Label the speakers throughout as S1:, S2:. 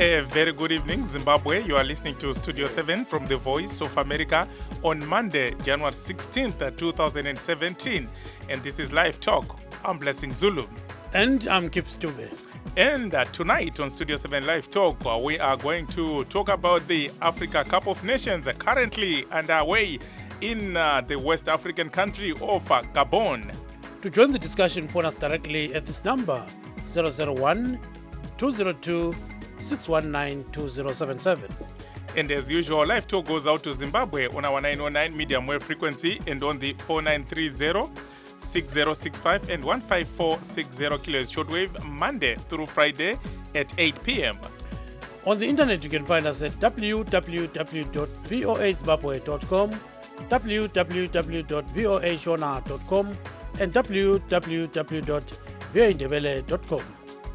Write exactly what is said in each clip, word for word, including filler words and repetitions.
S1: A very good evening, Zimbabwe. You are listening to Studio seven from The Voice of America on Monday, January sixteenth, twenty seventeen. And this is Live Talk. I'm Blessing Zulu.
S2: And I'm Kip Stube.
S1: And uh, tonight on Studio seven Live Talk, uh, we are going to talk about the Africa Cup of Nations uh, currently underway in uh, the West African country of uh, Gabon.
S2: To join the discussion, phone us directly at this number, zero zero one, two zero two, six one nine, two zero seven seven.
S1: And as usual, Live Talk goes out to Zimbabwe on our nine oh nine medium wave frequency and on the four nine three zero, six zero six five and one five four six zero kilohertz shortwave Monday through Friday at eight p.m.
S2: On the internet, you can find us at w w w dot voa zimbabwe dot com, w w w dot voa shona dot com, and w w w dot voa indebele dot com.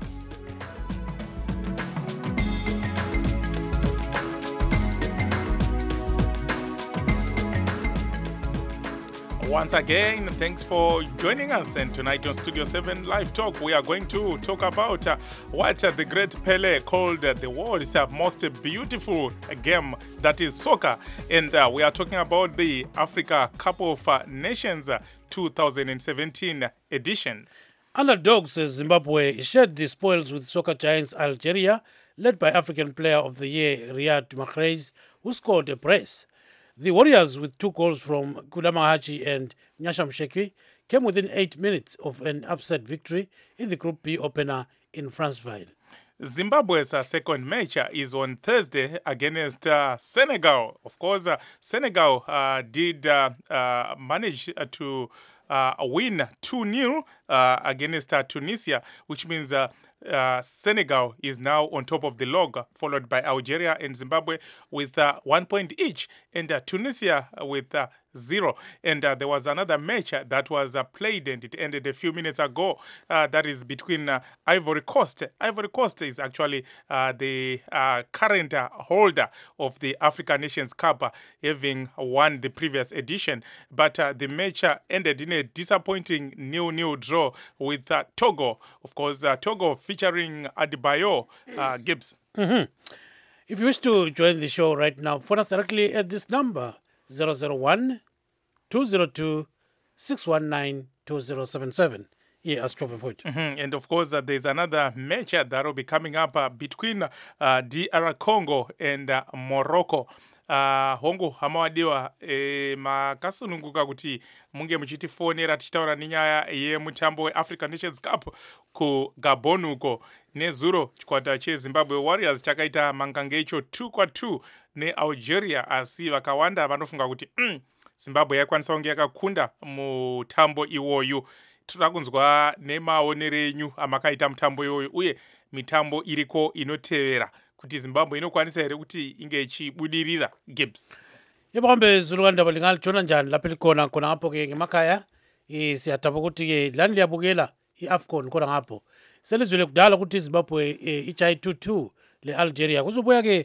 S1: Once again, thanks for joining us. And tonight on Studio seven Live Talk, we are going to talk about uh, what uh, the great Pele called uh, the world's uh, most beautiful game, that is soccer. And uh, we are talking about the Africa Cup of uh, Nations uh, twenty seventeen edition.
S2: Underdogs Zimbabwe shared the spoils with soccer giants Algeria, led by African Player of the Year Riyad Mahrez, who scored a brace. The Warriors, with two goals from Kudama Hachi and Nyasham Shekwi, came within eight minutes of an upset victory in the Group B opener in Franceville.
S1: Zimbabwe's uh, second match uh, is on Thursday against uh, Senegal. Of course, uh, Senegal uh, did uh, uh, manage uh, to uh, win two nil uh, against uh, Tunisia, which means uh, Uh, Senegal is now on top of the log, followed by Algeria and Zimbabwe with uh, one point each, and uh, Tunisia with uh, zero. And uh, there was another match uh, that was uh, played, and it ended a few minutes ago. Uh, that is between uh, Ivory Coast. Ivory Coast is actually uh, the uh, current uh, holder of the African Nations Cup, uh, having won the previous edition. But uh, the match uh, ended in a disappointing nil-nil draw with uh, Togo. Of course, uh, Togo featuring Adebayo, uh, Gibbs.
S2: Mm-hmm. If you wish to join the show right now, phone us directly at this number, zero zero one, two zero two, six one nine, two zero seven seven. Yeah,
S1: mm-hmm. And of course, uh, there's another match uh, that will be coming up uh, between uh, D R Congo and uh, Morocco. Uh, hongu hamawadiwa e, makasununguka kuti munge muchitifonera tichitaura nenyaya yemutambo weAfrican Nations Cup ku Gabon uko. Nezuro chikwata cheZimbabwe Warriors chakaita mangange icho two kwa two neAlgeria, asi vakawanda vanofunga kuti mm, Zimbabwe yakwanisa kunge yakakunda mutambo iwoyu. Tinoda kunzwa nemaonero enyu amakaita mutambo iwoyu uye mitambo iriko inotevera kuti Zimbabwe inokwanisa here kuti inge ichibudirira. Gibbs.
S2: Yebo kambe zulukandaba lingalitshona njani lapha likhona khona ngapho ke ngemakhaya siyadaba ukuthi ke lani liyabukela iAfcon khona ngapho selizwele kudala ukuthi iZimbabwe ijayi two two leAlgeria, kuzobuya ke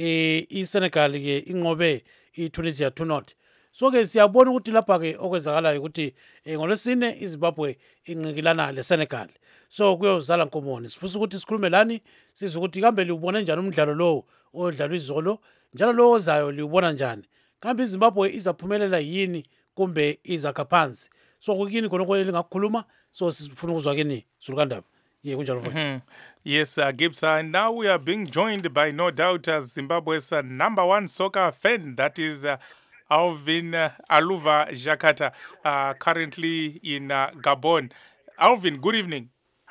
S2: iSenegal ke inqobe iTunisia two not. So ke siyabona ukuthi lapha ke okwenzakalayo ukuthi ngolwesine iZimbabwe inqikilana leSenegal. So kuyozala nkomoni sifisa ukuthi sikhulume lani sizwe ukuthi kambe liubona njani umdlalo lo odlalwa izolo, njalo lo ozayo liubona njani, kambe iZimbabwe izaphumelela yini kumbe izakha phansi. So kuyini khona lingakukhuluma, so sifuna ukuzwa kini zulukandaba. Yeah,
S1: mm-hmm. Yes, uh, Gibbs, uh, now we are being joined by no doubt uh, Zimbabwe's uh, number one soccer fan, that is uh, Alvin uh, Aluva Jakata, uh, currently in uh, Gabon. Alvin, good evening.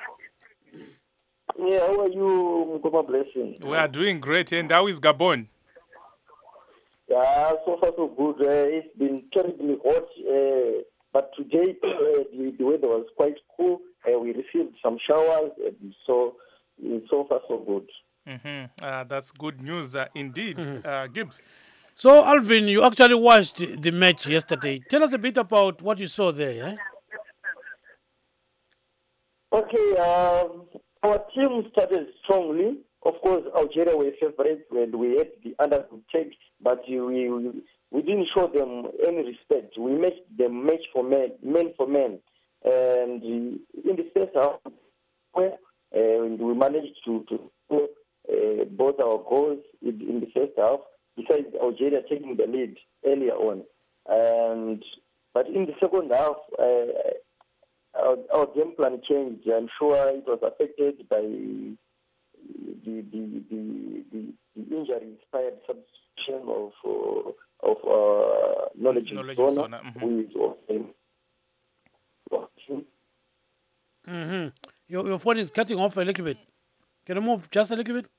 S3: Yeah, how are you, Mukoma Blessing?
S1: We are doing great, and how is Gabon?
S3: Yeah, so far so good. Uh, it's been terribly hot, uh, but today uh, the, the weather was quite cool. Uh, we received some showers, and so so far so good.
S1: Mm-hmm. Uh, that's good news uh, indeed, mm-hmm. uh, Gibbs.
S2: So, Alvin, you actually watched the match yesterday. Tell us a bit about what you saw there. Eh?
S3: Okay, um, our team started strongly. Of course, Algeria were favorites and we had the underdog take, but we, we we didn't show them any respect. We matched them match for men, men for men. And in the first half, uh, we managed to, to uh, both our goals in, in the first half, besides Algeria taking the lead earlier on. And but in the second half, uh, our, our game plan changed. I'm sure it was affected by the the the the, the, the injury-inspired substitution of uh, of uh, Knowledge
S1: Knowledge
S3: Zona,
S1: Msona, mhm.
S3: who is also.
S2: Mm-hmm. Your, your phone is cutting off a little bit. Can you move just a little bit?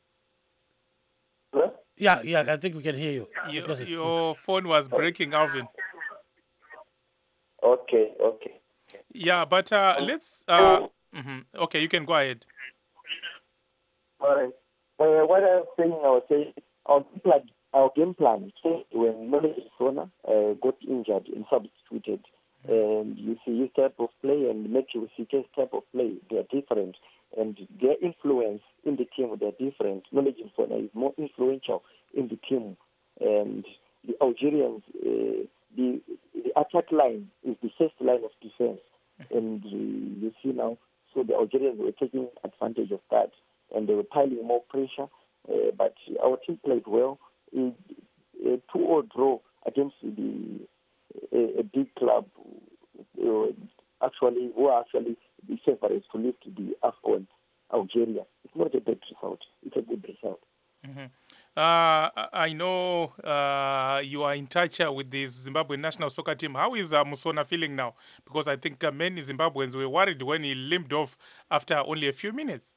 S3: Huh?
S2: Yeah, yeah, I think we can hear you.
S1: Your,
S2: Proceed.
S1: your phone was breaking, Alvin.
S3: Okay, okay.
S1: Yeah, but uh, let's. Uh, mhm. Okay, you can go ahead.
S3: All right. Uh, what I was saying, I was saying, our game plan, our game plan changed when Knowledge Zona uh, got injured and substituted. And you see his type of play and Matthew Sike's type of play, they are different. And their influence in the team, they are different. Knowledge Zona is more influential in the team. And the Algerians, uh, the, the attack line is the first line of defense. And uh, you see now, so the Algerians were taking advantage of that. And they were piling more pressure. Uh, but our team played well. A two-all draw against the a, a big club, uh, actually, who are actually the favorites to lift the AFCON, Algeria. It's not a bad result. It's a good result.
S1: Mhm. Uh, I know uh, you are in touch uh, with the Zimbabwe national soccer team. How is uh, Musona feeling now? Because I think uh, many Zimbabweans were worried when he limped off after only a few minutes.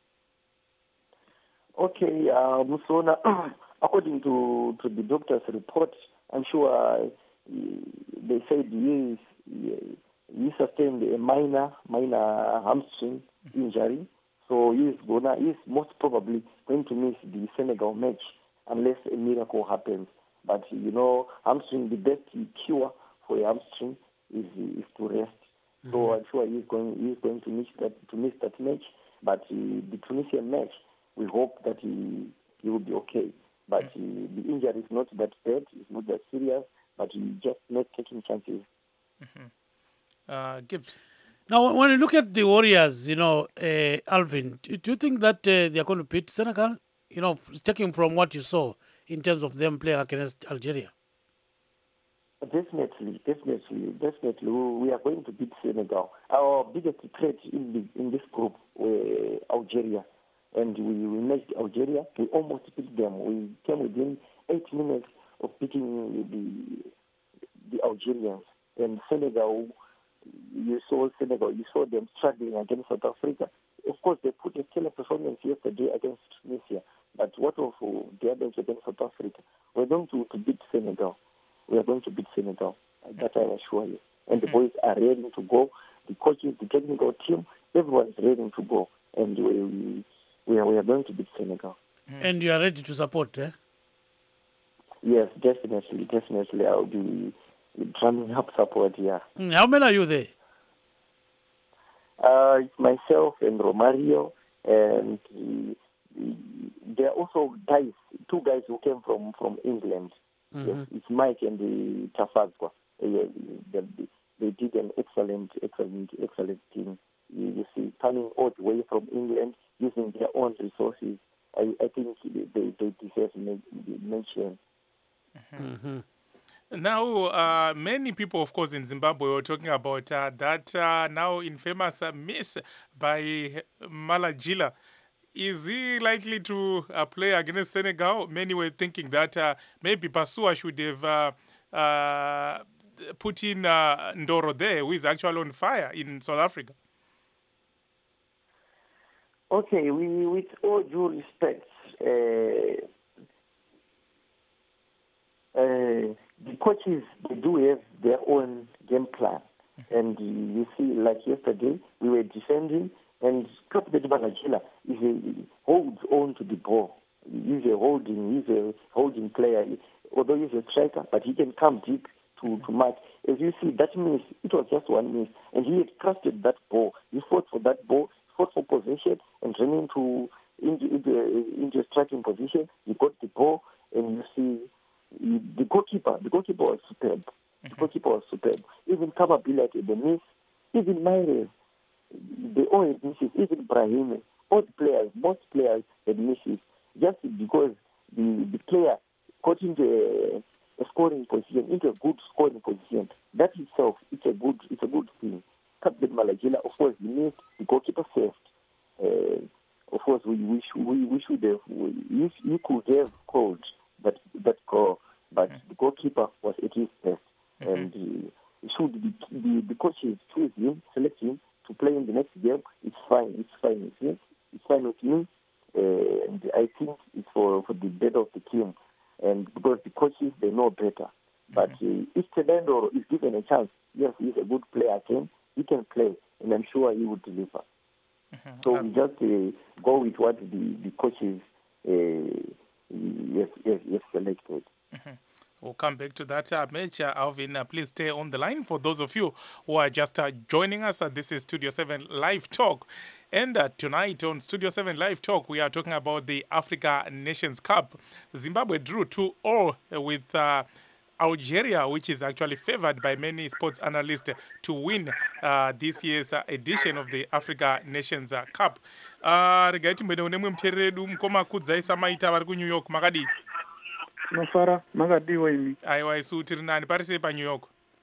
S3: Okay, uh, Musona, according to, to the doctor's report, I'm sure uh, they said he, is, he sustained a minor, minor hamstring injury. So he is gonna, he is most probably going to miss the Senegal match unless a miracle happens. But you know, hamstring, the best cure for a hamstring is is to rest. Mm-hmm. So I'm sure he is going, he is going to miss that to miss that match. But uh, the Tunisian match, we hope that he he will be okay. But uh, the injury is not that bad, it's not that serious. But he just not taking chances.
S1: Mm-hmm. Uh, Gibbs.
S2: Now, when you look at the Warriors, you know, uh, Alvin, do, do you think that uh, they are going to beat Senegal? You know, taking from what you saw in terms of them playing against Algeria.
S3: Definitely, definitely, definitely, we are going to beat Senegal. Our biggest threat in the, in this group were Algeria, and we, we matched Algeria. We almost beat them. We came within eight minutes of beating the the Algerians. And Senegal, you saw Senegal, you saw them struggling against South Africa. Of course, they put a stellar performance yesterday against Tunisia. But what of the others against South Africa? We're going to, to beat Senegal. We are going to beat Senegal. That I assure you. And the boys are ready to go. The coaches, the technical team, everyone's ready to go. And we, we, are, we are going to beat Senegal.
S2: And you are ready to support, eh?
S3: Yes, definitely, definitely. I'll be drumming up support, yeah.
S2: How many are you there?
S3: Uh, it's myself and Romario, and uh, there are also guys, two guys who came from, from England. Mm-hmm. Yes, it's Mike and the Tafazwa. Uh, they, they did an excellent, excellent, excellent thing. You, you see, coming all the way from England, using their own resources. I, I think they, they deserve mention.
S1: Mm-hmm. Now, uh, many people, of course, in Zimbabwe were talking about uh, that uh, now infamous uh, miss by Malajila. Is he likely to uh, play against Senegal? Many were thinking that uh, maybe Basua should have uh, uh, put in uh, Ndoro there, who is actually on fire in South Africa.
S3: Okay, we, with all due respect, uh, uh, the coaches, they do have their own game plan. And you see, like yesterday, we were defending, and Captain Malajila is a, holds on to the ball. He's a holding, he's a holding player. Although he's a striker, but he can come deep to, to mark. As you see, that miss, it was just one miss, and he had crafted that ball. He fought for that ball, fought for possession, and ran into into, into, into a striking position. He got the ball, and you see, the goalkeeper, the goalkeeper was superb. The goalkeeper was superb. Even Kababila, the miss, even Maires, they all had misses. Even Brahim all the players, most players had misses just because the, the player got into a, a scoring position, into a good scoring position. That itself, it's a good, it's a good thing. Captain Malagila, of course, he missed the goalkeeper saved. Uh, of course, we we, sh- we, we should have, we, you, you could have called that that goal, but mm-hmm. the goalkeeper was at his best, mm-hmm. and uh, should the, the the coaches choose him, select him to play in the next game, it's fine. It's fine with me. It's fine with me, uh, and I think it's for for the better of the team, and because the coaches they know better. But mm-hmm. uh, if Tendai is given a chance, yes, he's a good player again. He can play, and I'm sure he will deliver. Mm-hmm. So we just uh, go with what the, the coaches uh, have, have, have selected.
S1: Mm-hmm. We'll come back to that uh, match. Uh, Alvin, uh, please stay on the line. For those of you who are just uh, joining us, uh, this is Studio seven Live Talk. And uh, tonight on Studio seven Live Talk, we are talking about the Africa Nations Cup. Zimbabwe drew two all with uh, Algeria, which is actually favored by many sports analysts to win uh, this year's uh, edition of the Africa Nations uh, Cup. Regaiti mwene unemwe mteredu mkoma kudzaisa maita vari kuNew York makadi.
S4: Mafara makadiwa imi.
S1: Aiwa isu tiri nani parise pa New York?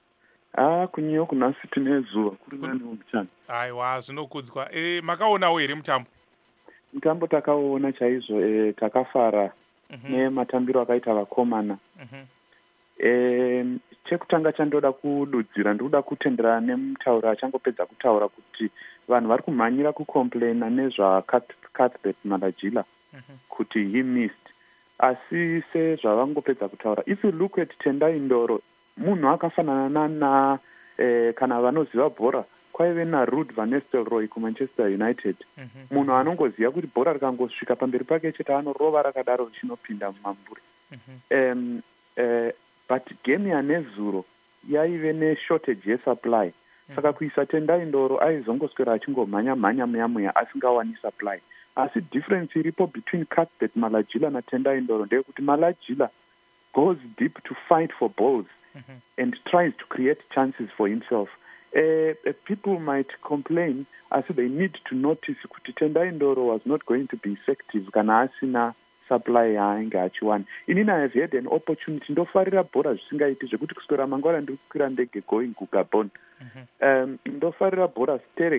S4: Ah, kuNew York nasi tine zuva kuri nani muchana.
S1: Aiwa zvinokudzwa. E makaonawo here mutambo?
S4: Mutambo takaona chaizvo e takafara mm-hmm. nematambiro akaita vakomana. Mhm. Eh, chekutanga chandoda kududzira ndoda kutenderana nemutauro achangopedza kutaura kuti vanhu vari kumhanyira kucomplaina nezva Cuthbert Malagila mm-hmm. kuti he missed. Asi sezvavangopedza kutaura, if you look at Tendai Ndoro, munhu akafanana na eh, kana vanoziva bhora kwaive naRuud van Nistelrooy kuManchester United. Mm-hmm. Munhu anongoziva kuti bhora rikangosvika pamberi pake chete anorova rakadaro richinopinda mumambure. Mm-hmm. um, uh, but game yanezuro yaive neshortage yesupply. Mm-hmm. Saka kuisa Tendai Ndoro aizongoswera achingomhanya mhanya muya muya asingawani supply. Asi difference iripo between Cuthbert Malagila na Tendai Ndoro ndeyekuti Malagila goes deep to fight for balls mm-hmm. and tries to create chances for himself. Uh, uh, people might complain as they need to notice kuti Tendai Ndoro was not going to be effective kana asina supply yainge achiwana. Inini I have had an opportunity ndofarira bhora zvisingaiti zvekuti kuswera mangwana ndiri kukwira ndege going kuGabon. Mm-hmm. um, ndofarira bhora Sterek.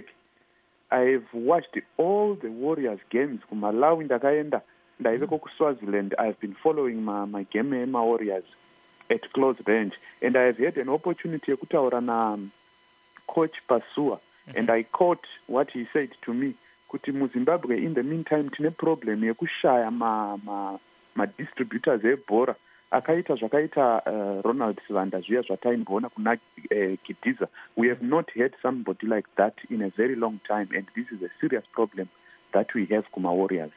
S4: I have watched all the Warriors games kuMalawi ndakaenda ndaiveko kuSwaziland. I have been following my, my game ema Warriors at close range, and I have had an opportunity yekutaura na coach Pasua. Mm-hmm. And I caught what he said to me kuti muZimbabwe in the meantime tine problem yekushaya ma, ma, ma distributors ebhora akaita zvakaita uh, Ronald Sivanda zviya zvataimboona kuna uh, Kidiza. We have not had somebody like that in a very long time, and this is a serious problem that we have kuma Warriors.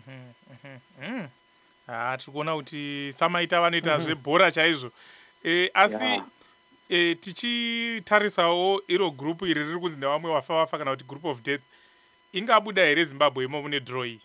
S1: Mhm mhm. Ah, tikuona kuti samaita vanoita zvebhora chaizvo. Eh asi yeah. eh tichitarisawo iro group iri riri kunzi nevamwe wafa wafa kana kuti group of death ingabuda here Zimbabwe imo mune draw iyi.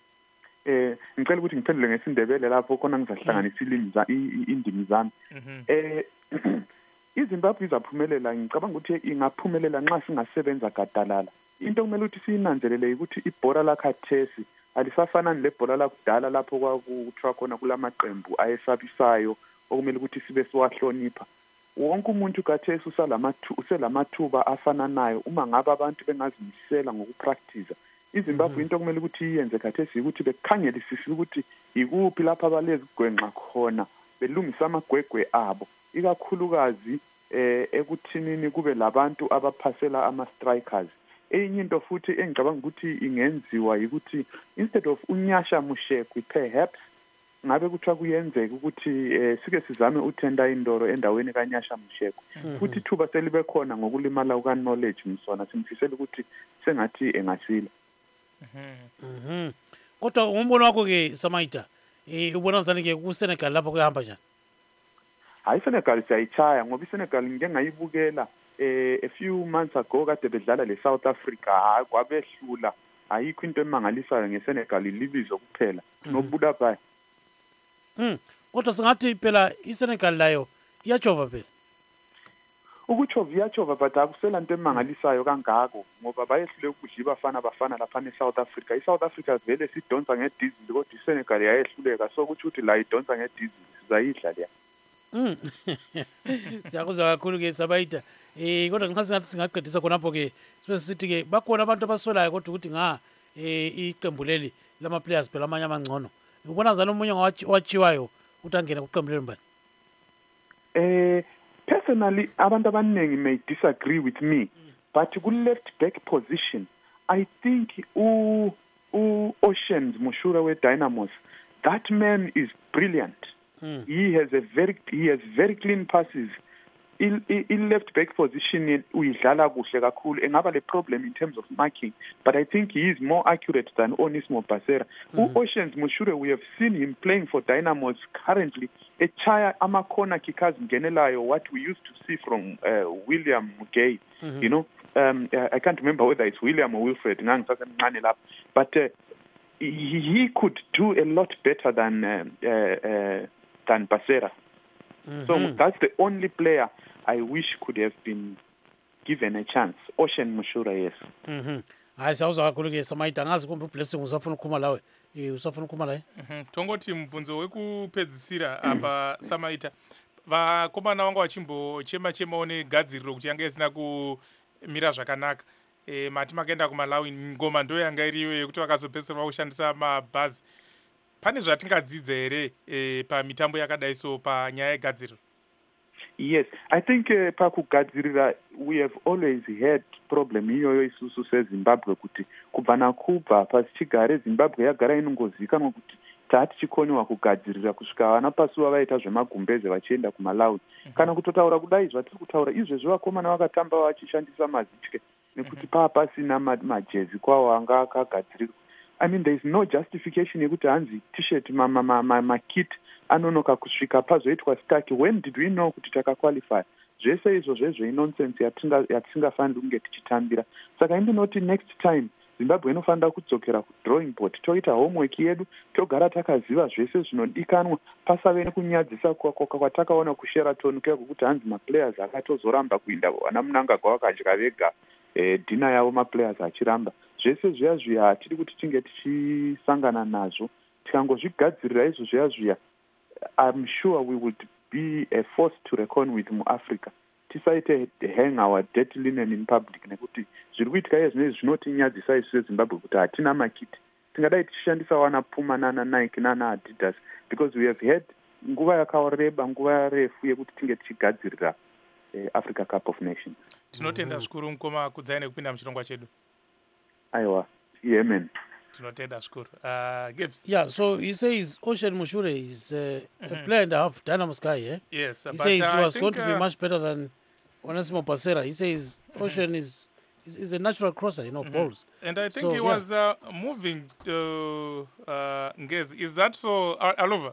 S4: Eh ngicela ukuthi ngiphendule ngesindebele lapho khona ngizahlanganisa indimi zami. Eh iZimbabwe izaphumelela, ngicabanga ukuthi ingaphumelela nxa singasebenza gadalala. Into kumele ukuthi siyinanzelele ukuthi ibhola lakhathesi alisafana nelebhola lakudala lapho kwakuthiwa khona kulamaqembu ayesabisayo okumele ukuthi sibe siwahlonipha. Wonke umuntu kathesi usalamathu uselamathuba afananayo uma ngabe abantu bengazimisela ngokupractice. iZimbabwe into kumele ukuthi iyenze kathesi ukuthi bekhangelisise ukuthi ikuphi lapha abalezi gwenxa khona belungisa amagwegwe abo, ikakhulukazi eh ekuthinini kube labantu abaphasela ama strikers. Enye into futhi engicabanga ukuthi ingenziwa ukuthi instead of unyasha Mushekwi perhaps ngabe kuthiwa kuyenzeka ukuthi eh, sike sizame uTendai Ndoro endaweni kaNyasha Mushekwi. Mm-hmm. Futhi thuba selibe khona ngokulimala uka knowledge Msona simfisela ukuthi sengathi engasila.
S2: Mhm. Mhm. Kodwa umbono wakho ke Samaita eh ubona njani ke ku Senegal lapho kuyahamba njani?
S4: Hayi Senegal siyayichaya ngoba iSenegal ngike ngayibukela eh a few months ago kade bedlala le South Africa hayi kwabehlula. Ayikho into emangalisayo ngeSenegal libizo kuphela nobuda pha.
S2: Mm. Kodwa singathi phela iSenegal layo iyajova phela.
S4: ukuchovya-chova but akusela nto emangalisayo kangako ngoba bayehlule ukudla ibafana bafana lapha ne-South Africa. I-South Africa vele sidonsa ngedizili kodwa i-Senegal yayehluleka, so kutsho ukuthi la idonsa ngedizili sizayidla leya.
S2: Mm. Siyakuzwa kakhulu-ke Sabaita. Eh kodwa nxa singathi singaqedisa khonapho-ke sibe sithi-ke bakhona abantu abasolayo kodwa ukuthi nga eh iqembu leli lama-players phela amanye amangcono. Ubona njani omunye owatshiwayo ukuthi angene kuqembu leli mbani?
S4: Eh personally abantu abaningi may disagree with me, mm. but ku-left back position I think u u-Oceans Mushura we-Dynamos, that man is brilliant. Mm. He has a very he has very clean passes. In, in left back position uyidlala kuhle kakhulu, engaba le problem in terms of marking, but I think he is more accurate than Onismo Basera. Mm-hmm. Oceans Mushure, we have seen him playing for Dynamos currently. A chaya amakona kickers ngenelayo, what we used to see from uh, William Gay. Mm-hmm. You know, um, uh, I can't remember whether it's William or Wilfred, but uh, he, he could do a lot better than uh, uh, uh, than Basera. Mm-hmm. So that's the only player I wish could have been given a chance. Ocean Mushura, yes.
S2: Mhm. Hayi sawuza kakhulu ke Samaita, ngazi kumbe uBlessing usafuna ukukhuma lawe. Eh usafuna ukukhuma la?
S1: Mhm. Tongoti mvunzo wekupedzisira apa Samaita. Vakomana vangu vachimbo chema chema one gadziriro kuti yanga isina kumira zvakanaka. Eh mati makaenda kuMalawi ngoma ndo yanga iriyo yekuti vakazopedzisira kushandisa mabhazi. Pane zvatingadzidza here eh, pamitambo yakadai so panyaya yegadziriro?
S4: Yes, I think uh, pakugadzirira we have always had problem iyoyo isusu seZimbabwe kuti kubva nakubva pasichigare Zimbabwe yagara inongozikanwa kuti tati chikoniwa kugadzirira kusvika vana pasuva vaita zvemagumbeze vachienda kuMalawi. Mm-hmm. Kana kutotaura kudai zvatiri kutaura izvezvi vakomana vakatamba vachishandisa mazitye nekuti mm-hmm. paa pasina majezi kwawo anga akagadzirirwa. I mean, there is no justification yekuti hanzi t-shirt ma ma ma ma, ma kit anonoka kusvika pazoitwa staki. When did we know kuti takaqualify? Zvese izvo zvezvo nonsense yatisingafaniri kunge tichitambira. Saka indinoti next time Zimbabwe inofanira kudzokera kudrawing board, toita homework yedu, togara takaziva zvese zvinodikanwa, pasave nekunyadzisa kwatakaona kuSheraton kuya kuti hanzi maplayers akatozoramba kuinda vana Mnangagwa vakadya vega eh, dina yavo maplayers achiramba. Zvese zviya zviya hatiri kuti tinge tichisangana nazvo. Tikangozvigadzirira izvo zviya zviya, I'm sure we would be a force to reckon with muAfrica. Tisaite hang our dirty linen in public nekuti zviri kuitika iye zvinezvi zvinotinyadzisa isu seZimbabwe kuti hatina makiti. Tingadai tichishandisa wana Puma nana Nike nana Adidas because we have had nguva yakareba, nguva refu yekuti tinge tichigadzirira eh, Africa Cup of Nations.
S1: Tinotenda zvikuru mukoma kudzai nekupinda muchirongwa chedu.
S4: Aiwa, Yemen.
S1: Tinotenda zvikuru. Uh, Gibbs.
S2: Yeah, so he says Ocean Mushure is uh, mm-hmm. a player and a half, Dynamo Sky, eh?
S1: Yes.
S2: He
S1: but,
S2: says
S1: uh,
S2: he was
S1: think,
S2: going to
S1: uh,
S2: be much better than Onesimo Basera. He says Ocean mm-hmm. is, is is a natural crosser, you know, mm-hmm. balls.
S1: And I think
S2: so,
S1: he
S2: yeah.
S1: was uh, moving to uh, Ngezi. Is that so, uh, Aluva?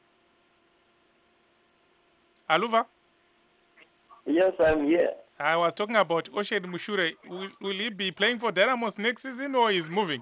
S1: Aluva?
S3: Yes, I'm here.
S1: I was talking about Ocean Mushure. Will, will he be playing for Dynamos next season or is moving?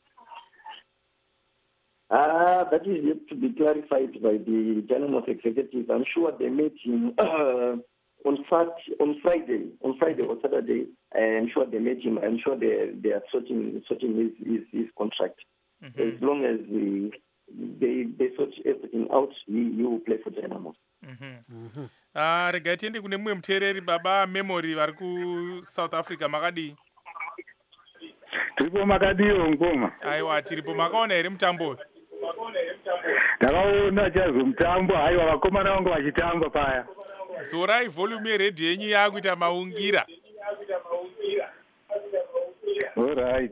S3: Ah, that is yet to be clarified by the Dynamos executive. I'm sure they met him uh, on Friday, on Friday, on Friday or Saturday. I'm sure they met him. I'm sure they they are sorting sorting his his, his contract. Mm-hmm. As long as we, they they sort everything out, he, he will play for Dynamos.
S1: Ah, regai tiende kune mumwe muteereri baba Memory vari kuSouth Africa. Makadii?
S5: Tiripo makadiwo ngoma.
S1: Aiwa, tiripo. Makaona here mutambo?
S5: Ndakaona chazo mutambo. Aiwa, vakomana vangu vachitamba paya.
S1: Dzorai volume yeredhi yenyu yakuita maungira.
S5: All right.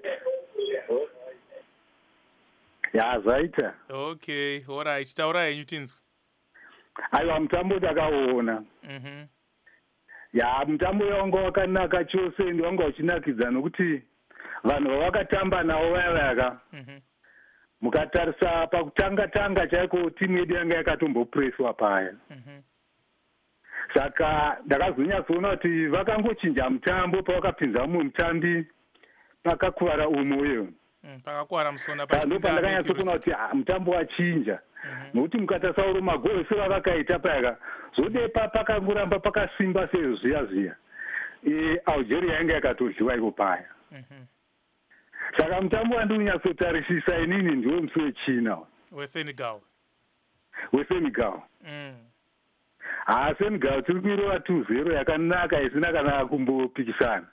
S5: Ya zvaita.
S1: Okay, all right. Taura yenyu tinzwe.
S5: Aiwa, mutambo ndakaona.
S1: Mhm.
S5: Ya mutambo wangu wakanaka chose, ndi wanga uchinakidza nokuti vanhu vavakatamba navo vaya vaya. Mhm. Mukatarisa pakutanga tanga chaiko timu yedu yanga yakatombopreswa paya. Mhm. Saka ndakazonyatsoona kuti vakangochinja mutambo pavakapinza mumwe mutambi pakakuvara umwe uyo.
S1: Mm, pakakuvara musona
S5: pa. Ndo pandakanyatsokuona kuti mutambo wachinja. nokuti mukatasauro magoro sevavakaita payaka zode pakangoramba pakasimba sezviya zviya Algeria yanga yakatodliwa ipo paya. Saka mutambo wandinonyatsotarisisa inini ndiwo musi wechina
S1: weSenegal
S5: weSenegal
S1: mm.
S5: Ah, Senegal tiri kuirova two zero yakanaka isina kana kumbopikisana.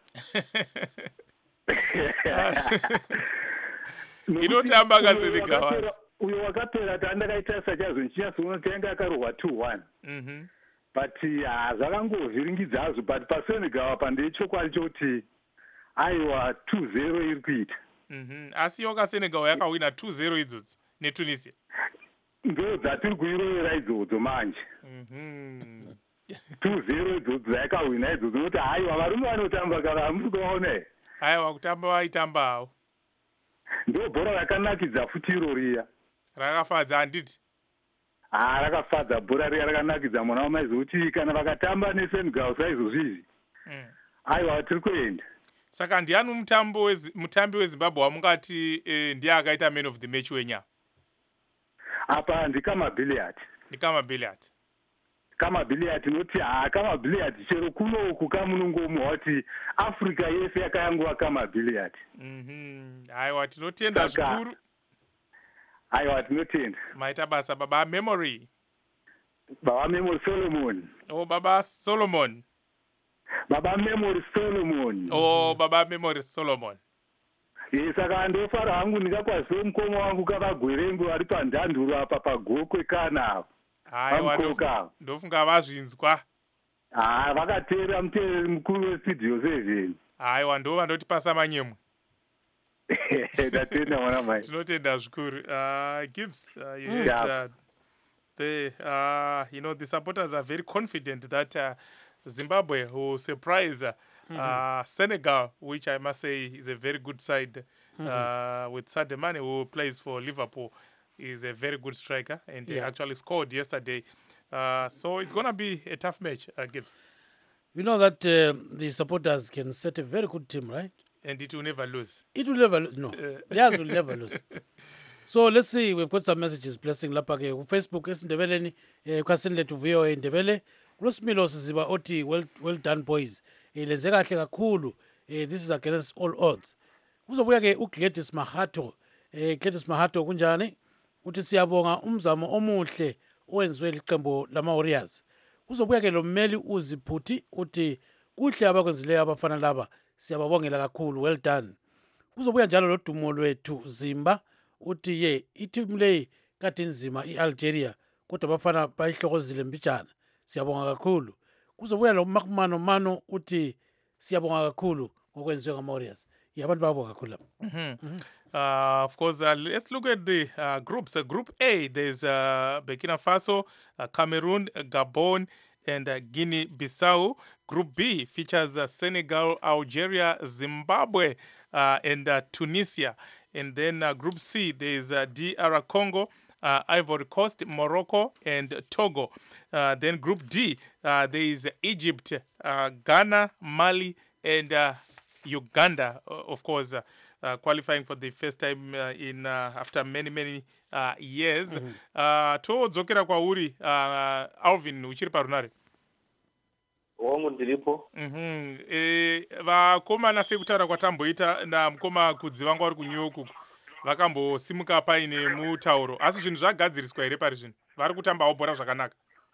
S1: Inotamba kaSenegal wasi
S5: uyo wakapera tandakaita sachazo nchinyasoona tanga akarohwa two one
S1: mhm
S5: but zvakangovhiringidza hazvo but paSenegal apa ndechokwadi chokuti aiwa two zero iri kuita
S1: mhm asi yoka Senegal yakawina two zero idzodzo neTunisia
S5: ndo dzatiri kuirovera idzodzo manje
S1: mhm
S5: two zero idzodzo yakawina idzodzo nokuti haiwa varume vanotamba kana hamusi kuvaona
S1: haiwa kutamba vaitambawo
S5: ndo bhora rakanakidza futi iro riya
S1: rakafadza handiti
S5: ah rakafadza bhora riya rakanakidza mwana wamaizokuti kana vakatamba neSenegal saizozvizvi
S1: mm.
S5: aiwa tiri kuenda
S1: saka ndiani mutambo wezi, mutambi weZimbabwe wamungati eh, ndiye akaita man of the match wenya
S5: apa ndikamabiliat
S1: ndikamabiliat
S5: kamabiliat noti ha kamabiliat chero kunoku kamunongomwa kuti Africa yese yakayangova kamabiliat
S1: mhm aiwa tinotenda zvikuru
S5: aiwa tinotenda
S1: maita basa baba memory
S5: baba memory Solomon
S1: oh baba Solomon
S5: baba memory Solomon
S1: oh baba memory Solomon
S5: ye saka ndofara hangu ndikakwazisa mukoma wangu kavagwerengo ari pandanduro apa pagokwe kana
S1: aiwa ndofunga vazvinzwa
S5: ah vakateera muteereri mukuru westudio seven
S1: aiwa ndo vandoti pasa manyemwe
S5: ndatenda mwana mai
S1: tinotenda zvikuru uh, Gibbs uh, you heard,
S5: yeah.
S1: uh, the uh, you know the supporters are very confident that uh, Zimbabwe will surprise uh, mm-hmm. uh, Senegal, which I must say is a very good side. Mm-hmm. uh, with Sadio Mane, who plays for Liverpool, is a very good striker, and yeah. he actually scored yesterday. Uh, so it's gonna be a tough match, uh, Gibbs.
S2: You know that uh, the supporters can set a very good team, right?
S1: And it will never lose.
S2: It will never lose. No, theirs will never lose. So let's see. We've got some messages blessing lapha ke ku Facebook esindebeleni eh kwasendle to V O A Ndebele. Kulosimilo siziba oti well well done boys. Ilenze kahle kakhulu. Eh this is against all odds. Kuzobuya ke uGladys Mahato. Eh Gladys Mahato kunjani? Uthi siyabonga umzamo omuhle owenziwe liqembu lama Warriors. Kuzobuya ke lo mmeli uziphuthi uthi kuhle abakwenzileyo abafana laba. Siyababongela kakhulu, well done. Kuzobuya njalo lo dumo lwethu Zimba uthi ye i-team le kade inzima i-Algeria kodwa bafana bayihlokozile mbijana. Siyabonga kakhulu. Kuzobuya lo Makumano Mano uthi siyabonga kakhulu ngokwenziwe ngama Warriors. Yabantu babonga kakhulu lapha.
S1: Mm-hmm. Uh, of course, uh, let's look at the uh, groups. Uh, group A, there's uh, Burkina Faso, uh, Cameroon, uh, Gabon, and uh, Guinea-Bissau. Group B features uh, Senegal, Algeria, Zimbabwe, uh, and uh, Tunisia. And then uh, Group C, there's uh, D R Congo, uh, Ivory Coast, Morocco, and Togo. Uh, then Group D, uh, there is Egypt, uh, Ghana, Mali, and uh, Uganda, uh, of course, uh, uh, qualifying for the first time uh, in uh, after many, many uh, years. Mm-hmm. uh, todzokera kwauri uh, Alvin uchiri parunare
S3: wangu ndiripo.
S1: Mhm. Eh vakomana sekutaura kwatamboita namukoma kudzi vangu vari kunyuku vakambosimuka paine mutauro asi zvinhu zvagadziriswa here pari zvino vari kutambawo bhora zvakanaka.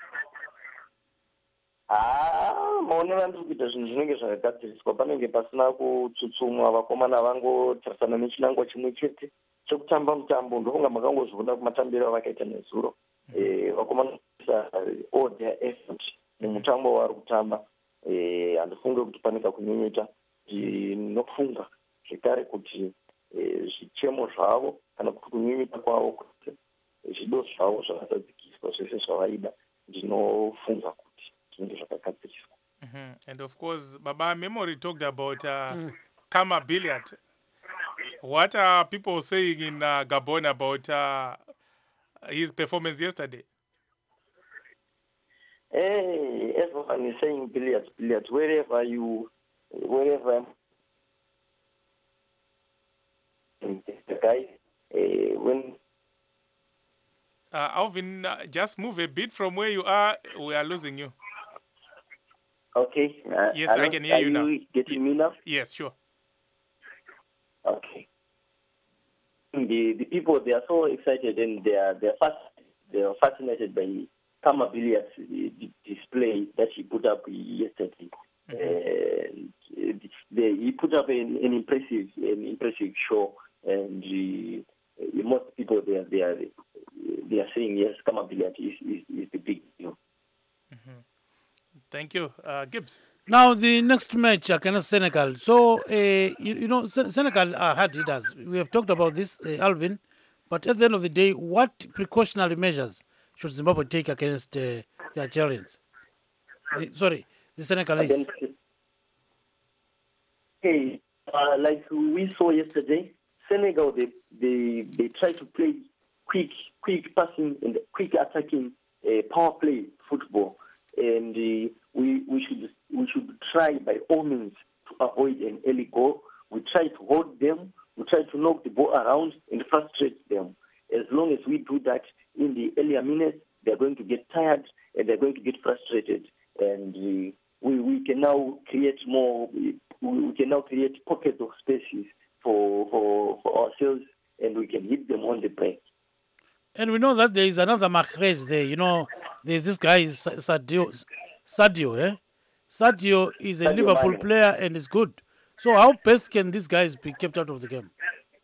S3: Ah, maonero andiri kuita zvinhu zvinenge zvakagadziriswa panenge pasina kutsutsumwa vakomana vangotarisana nechinangwa chimwe chete chekutamba mutambo ndofunga makangozviona kumatambiro avakaita nezuro. Eh vakomana all their effort nemutambo wavari kutamba. Eh handifunge kuti paneka kunyenyeta. Ndinofunga zvekare kuti zvichemo zvavo kana kuti kunyenyeta kwavo kuti zvido zvavo zvakatadzikiswa zvese zvavaida ndinofunga kuti zvinenge zvakagadziriswa.
S1: Mm-hmm. And of course, Baba Memory talked about uh, mm. Kama Billiard. What are people saying in uh, Gabon about uh, his performance yesterday?
S3: Hey, everyone is saying billiards, billiards. Wherever you, wherever the guy, uh, when
S1: Uh, Alvin, uh, just move a bit from where you are. We are losing you.
S3: Okay. Uh,
S1: Yes, I
S3: hello?
S1: can hear
S3: Are
S1: you now.
S3: getting me now?
S1: Yes, sure.
S3: Okay. The the people, they are so excited and they are they are fast, they are fascinated by Kama Billiard's uh, display that he put up yesterday. Mm-hmm. And uh, they, he put up an, an impressive an impressive show, and uh, most people they are they are they are saying yes, Kama Billiard is, is, is the big deal.
S1: Mm-hmm. Thank you, uh, Gibbs.
S2: Now, the next match against Senegal. So, uh, you, you know, Sen- Senegal are hard hitters. We have talked about this, uh, Alvin. But at the end of the day, what precautionary measures should Zimbabwe take against uh, the Algerians? The, sorry, the Senegalese.
S3: Against, hey, uh, like we saw yesterday, Senegal, they, they, they try to play quick, quick passing and quick attacking uh, power play football. And uh, we we should we should try by all means to avoid an early goal. We try to hold them. We try to knock the ball around and frustrate them. As long as we do that in the earlier minutes, they're going to get tired and they're going to get frustrated. And uh, we we can now create more. We, we can now create pockets of spaces for for for ourselves, and we can hit them on the break.
S2: And we know that there is another Mahrez there. You know, there's this guy, Sadio. Sadio, eh? Sadio is a
S3: Sadio
S2: Liverpool
S3: Mane.
S2: player and is good. So how best can these guys be kept out of the game?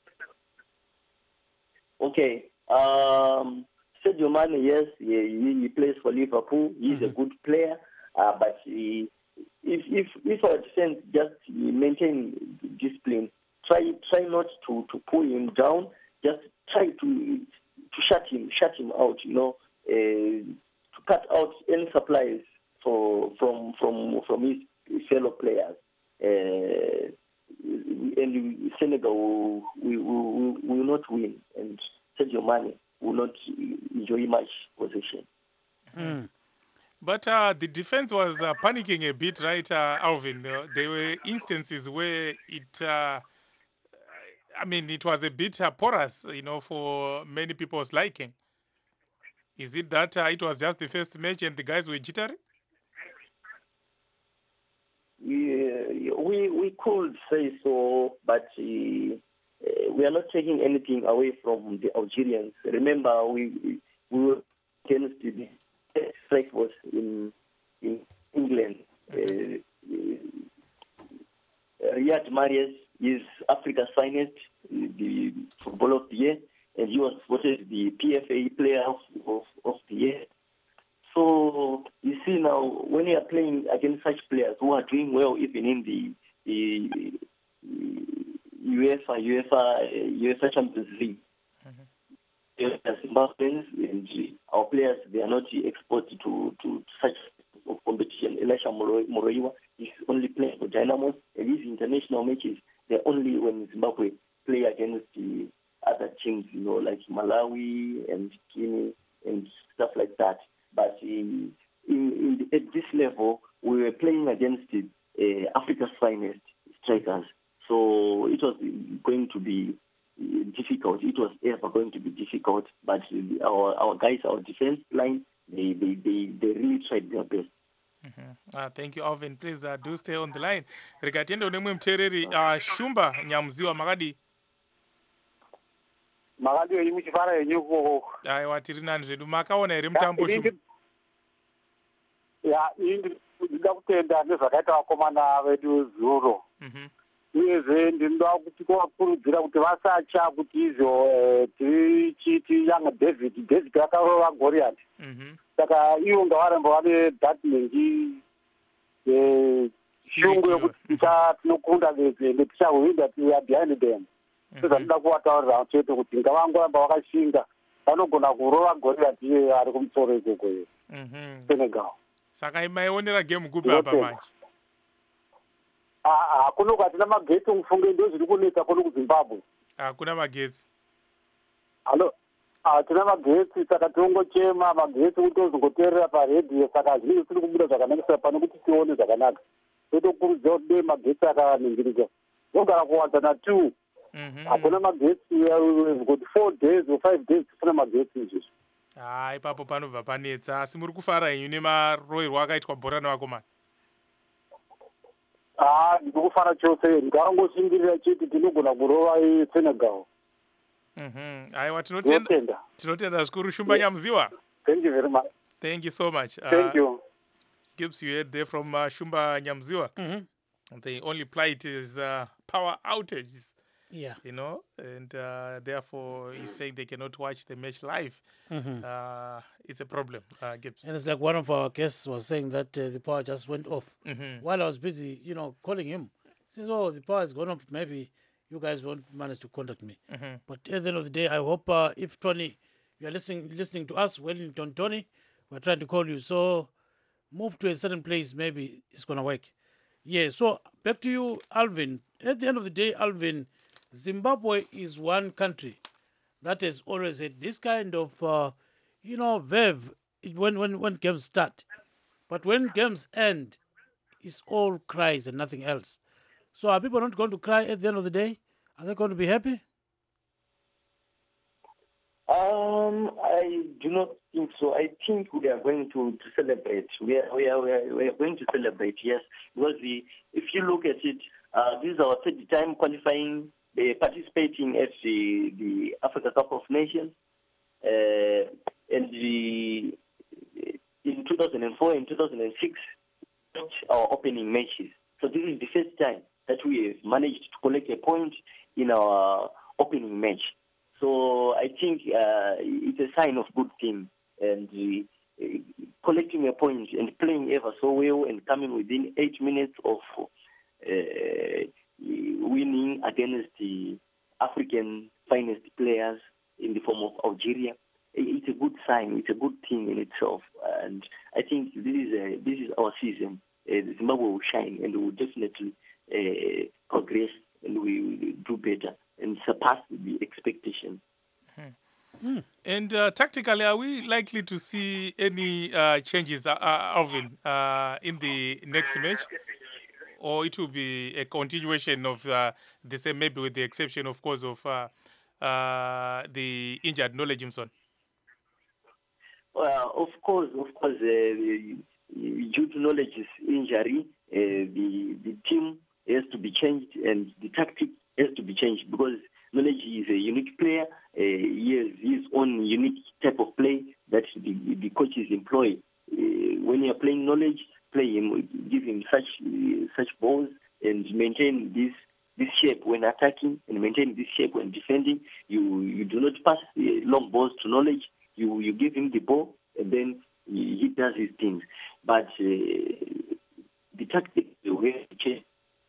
S3: Okay. Um, Sadio Mane, yes, he, he plays for Liverpool. He's mm-hmm. a good player, uh, but he, if if if our defense just maintain discipline, try try not to, to pull him down. Just try to to shut him, shut him out. You know, uh, to cut out any supplies for from from from his fellow players. Uh, and Senegal will, will, will, will not win, and Sadio Mane will not enjoy much possession.
S2: Mm.
S1: But uh, the defense was uh, panicking a bit, right, uh, Alvin? Uh, there were instances where it, uh, I mean, it was a bit uh, porous, you know, for many people's liking. Is it that uh, it was just the first match and the guys were jittery?
S3: Yeah, we we could say so, but uh, we are not taking anything away from the Algerians. Remember, we we were against the strike force in in England. Uh, uh, Riyad Mahrez is Africa's finest, the footballer of the year, and he was voted the P F A player of, of, of the year. So you see now, when you are playing against such players who are doing well, even in the, the UEFA, UEFA, UEFA Champions League, mm-hmm. Zimbabweans and our players, they are not exposed to, to such competition. Elisha Moroiwa is only playing for Dynamos, and these international matches, they're only when Zimbabwe play against the other teams, you know, like Malawi and Guinea and stuff like that. But in, in, in, at this level, we were playing against uh, Africa's finest strikers. So it was going to be difficult. It was ever going to be difficult. But our our guys, our defense line, they they, they, they really tried their best.
S1: Mm-hmm. Uh, thank you, Alvin. Please uh, do stay on the line. Rikatienda unemwe mtereri uh, Shumba Nyamuziwa Magadi.
S5: Magadi yo muchifara yenyu ko.
S1: Aiwa tiri nani zvedu makaona here mutambo Shumba.
S5: Ya indi ndida kutenda nezvakaita vakomana vedu Zuro.
S1: Mhm.
S5: Uyezve ndinoda kuti kuvakurudzira kuti vasacha kuti izvo tichiti yanga David David akarova Goliath.
S1: Mhm.
S5: Saka ivo ngavaramba vane datmengi shungu yekuti tinokunda tichahwinda tiya behind them. Sezvanoda kuvataurira chete kuti ngavangoramba vakashinga vanogona kurova Goliath iye ari kumusoro ikoko iyo Senegal.
S1: Saka maionera game gube apa manje.
S5: Ah ah kuno kwatina magetsi ngufunge ndo zviri kunetsa kuno kuZimbabwe.
S1: Ah kuna magetsi.
S5: Allo ah tina magetsi saka tongochema magetsi kutozongoterera paredio saka zviri zviri kubuda zvakanaka pano kuti tione zvakanaka. Totokurudzira kuti magetsi akaningirika. Vogara kuwanza na two.
S1: Mhm.
S5: Hakuna magetsi good four days or five days kuna magetsi izvi.
S1: Ah, ipapo panobva panetsa asi muri kufara henyu nemaroerwo akaitwa bhora nevakomana.
S5: Ah, ndiri kufara chose ndakangosungirira chiti tinogona kurova iSenegal.
S1: Mhm. Aiwa tinotenda.
S5: Ndinotenda.
S1: Tinotenda zvikuru Shumba Nyamziwa.
S5: Thank you very much.
S1: Thank you so much. Uh,
S5: Thank you.
S1: Gibbs, you heard there from uh, Shumba Nyamziwa.
S2: Mhm.
S1: The only plight is uh, power outages,
S2: Yeah.
S1: you know, and uh, therefore he's saying they cannot watch the match live.
S2: Mhm.
S1: Uh, it's a problem, uh, Gibbs.
S2: And it's like one of our guests was saying that uh, the power just went off.
S1: Mhm.
S2: While I was busy, you know, calling him. He says, oh, the power has gone off. Maybe you guys won't manage to contact me.
S1: Mhm.
S2: But at the end of the day, I hope uh, if Tony, you are listening listening to us, Wellington Tony, we're trying to call you. So move to a certain place, maybe it's going to work. Yeah, so back to you, Alvin. At the end of the day, Alvin, Zimbabwe is one country that has always had this kind of, uh, you know, verve it- when, when, when games start. But when games end, it's all cries and nothing else. So are people not going to cry at the end of the day? Are they going to be happy?
S3: Um, I do not think so. I think we are going to, to celebrate. We are, we, are, we, are, we are going to celebrate, yes. Because the, if you look at it, uh, this is our third time qualifying, uh, participating at the, the Africa Cup of Nations. Uh, and the, in two thousand four and two thousand six, our opening matches. So this is the first time that we have managed to collect a point in our opening match. So I think uh, it's a sign of good team, and uh, collecting a point and playing ever so well and coming within eight minutes of uh, winning against the African finest players in the form of Algeria. It's a good sign. It's a good team in itself, and I think this is a, this is our season. Uh, Zimbabwe will shine, and we will definitely uh, progress, and we will do better and surpass the expectation.
S1: And uh, tactically, are we likely to see any uh, changes, uh, uh, Alvin, uh, in the next match? Or it will be a continuation of uh, the same, maybe with the exception, of course, of uh, uh, the injured Nole Jimson?
S3: Well, of course, of course, uh, due to knowledge's injury, uh, the the team has to be changed and the tactic has to be changed because Knowledge is a unique player. Uh, he has his own unique type of play that the, the coaches employ. Uh, when you are playing Knowledge, play him, give him such uh, such balls and maintain this this shape when attacking and maintain this shape when defending. You you do not pass uh, long balls to Knowledge. You you give him the ball and then he, he does his things. But uh, the tactic will change.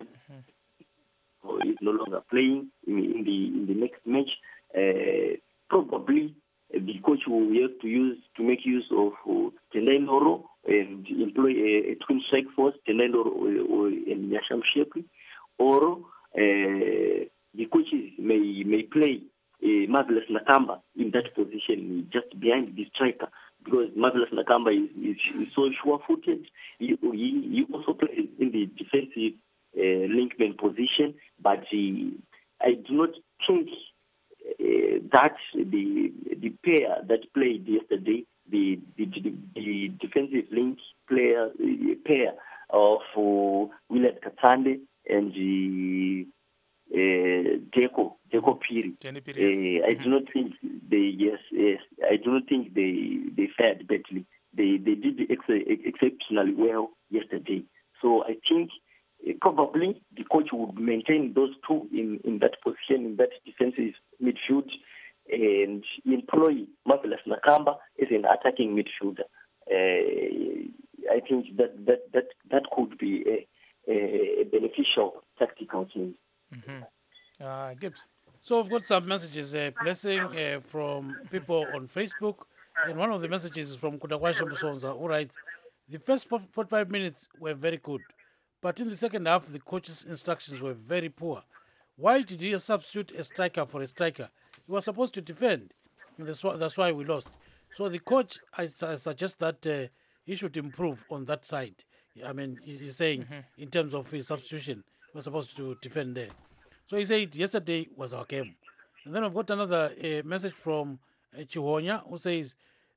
S3: Is no longer playing in, in the in the next match. Uh, probably uh, the coach will have to use to make use of uh, Tendai Noro and employ a, a twin strike force, Tendai Noro or, or and Yasham Shepi, or uh, the coaches may may play uh, Marvelous Nakamba in that position, just behind the striker, because Marvelous Nakamba is, is, is so sure-footed. He, he, he also plays in the defensive Uh, linkman position, but uh, I do not think uh, that the the pair that played yesterday, the the, the, the defensive link player uh, pair of uh, Willard Katande and the uh, Deco Deco Piri. Uh, I do not think they yes yes I do not think they they fared badly. They they did ex- exceptionally well yesterday. So I think. Uh, probably the coach would maintain those two in, in that position, in that defensive midfield, and employ Marvelous Nakamba as an attacking midfielder. Uh, I think that that, that, that could be a, a beneficial tactical change.
S1: Mm-hmm. Uh, Gibbs.
S2: So I've got some messages, uh, blessing uh, from people on Facebook, and one of the messages is from Kutakwasha Musonza, who writes, the first forty-five minutes were very good. But in the second half, the coach's instructions were very poor. Why did he substitute a striker for a striker? He was supposed to defend. And that's why, that's why we lost. So the coach, I, I suggest that uh, he should improve on that side. I mean, he's saying mm-hmm. in terms of his substitution, he was supposed to defend there. So he said yesterday was our game. And then I've got another uh, message from uh, Chihonya who says,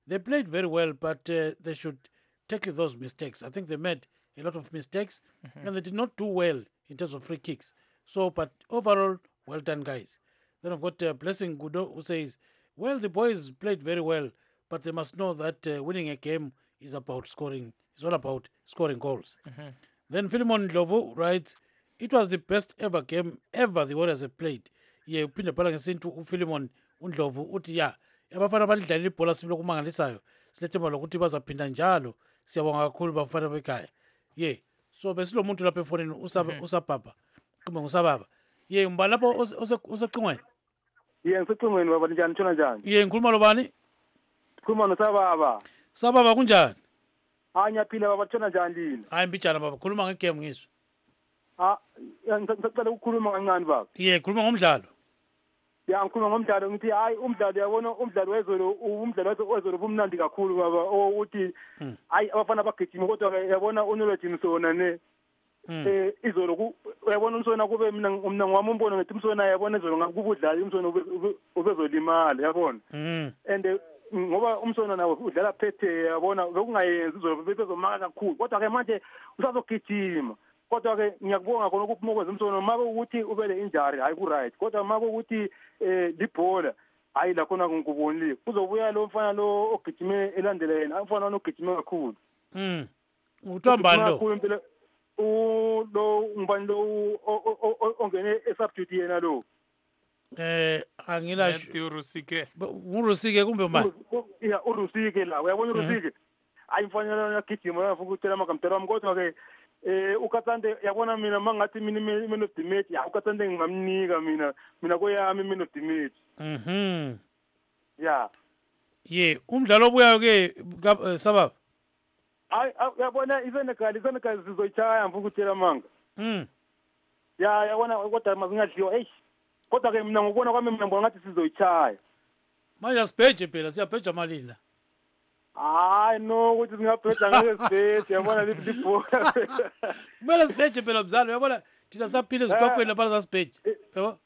S2: they played very well, but uh, they should take those mistakes. I think they made a lot of mistakes, and they did not do well in terms of free kicks. So, but overall, well done, guys. Then I've got uh, Blessing Gudo who says, well, the boys played very well, but they must know that uh, winning a game is about scoring. It's all about scoring goals. Then Philemon Lovo writes, it was the best ever game ever the Warriors have played. Ye uphinde bhala ngesintu uPhilemon uNdlovu uthi ya abafana balidlalile ibhola sibilo kumangalisayo silethemba lokuthi bazaphinda njalo siyabonga kakhulu bafana bekhaya ye so besilomuntu lapha efonini usaba usababa kumbe ngusababa ye umba lapho usecingweni
S6: ye ngisecingweni baba njani tshona njani
S2: ye ngikhuluma lobani
S6: khuluma nosababa
S2: sababa kunjani
S6: anyaphila baba tshona njani lini
S2: hayi mbijana baba khuluma ngegame ngizwe
S6: ah ngisacela ukukhuluma kancane baba
S2: ye khuluma ngomdlalo
S6: ya ngikhuluma ngomdlalo ngithi hayi umdlalo yabona umdlalo wezolo umdlalo wezolo bumnandi kakhulu baba uthi hayi abafana bagijima kodwa yabona uNolo Jimsona ne eh izolo uyabona umsona kube mina mina ngwami umbono ngithi umsona yabona izolo ngakubudlala umsona ubezolimala yabona and ngoba umsona nawo udlala phethe yabona bekungayenzi izolo bezomaka kakhulu kodwa ke manje usazogijima kodwa ke ngiyakubonga khona ukuphuma kwenza umsono uma ukuthi ubele injury hayi ku right kodwa uma ukuthi eh libhola hayi la khona ngikubonile kuzobuya lo mfana lo ogijime elandela yena umfana onogijime kakhulu
S2: mm uthambani lo
S6: kakhulu impela u lo ngibani lo ongene esubstitute yena lo
S2: eh angilasho
S1: Rusike
S2: ngurusike kumbe manje
S6: ya urusike la uyabona urusike hayi mfana yagijima yafuna ukutshela makamtero wami kodwa ke eh ukatsande yabona mina mangathi mina mina dimate ya ukatsande ngingamnika mina mina koyami mina dimate
S2: mhm
S6: ya
S2: ye umdlalo obuyayo ke sababa
S6: ay yabona isenegal isenegal sizoyichaya mfuku ukutshela manga
S2: mhm
S6: ya yabona kodwa mazingadliwa eish kodwa ke mina ngokubona kwami mina ngibona ngathi sizoyichaya
S2: manje asibheje phela siyabheja malini
S6: hayi no ukuthi singabhedla ngeke sibheje yabona lithi libhola
S2: kumele sibheje phela mzalo yabona thina saphile ezikwakhweni lapha sasibheje yabo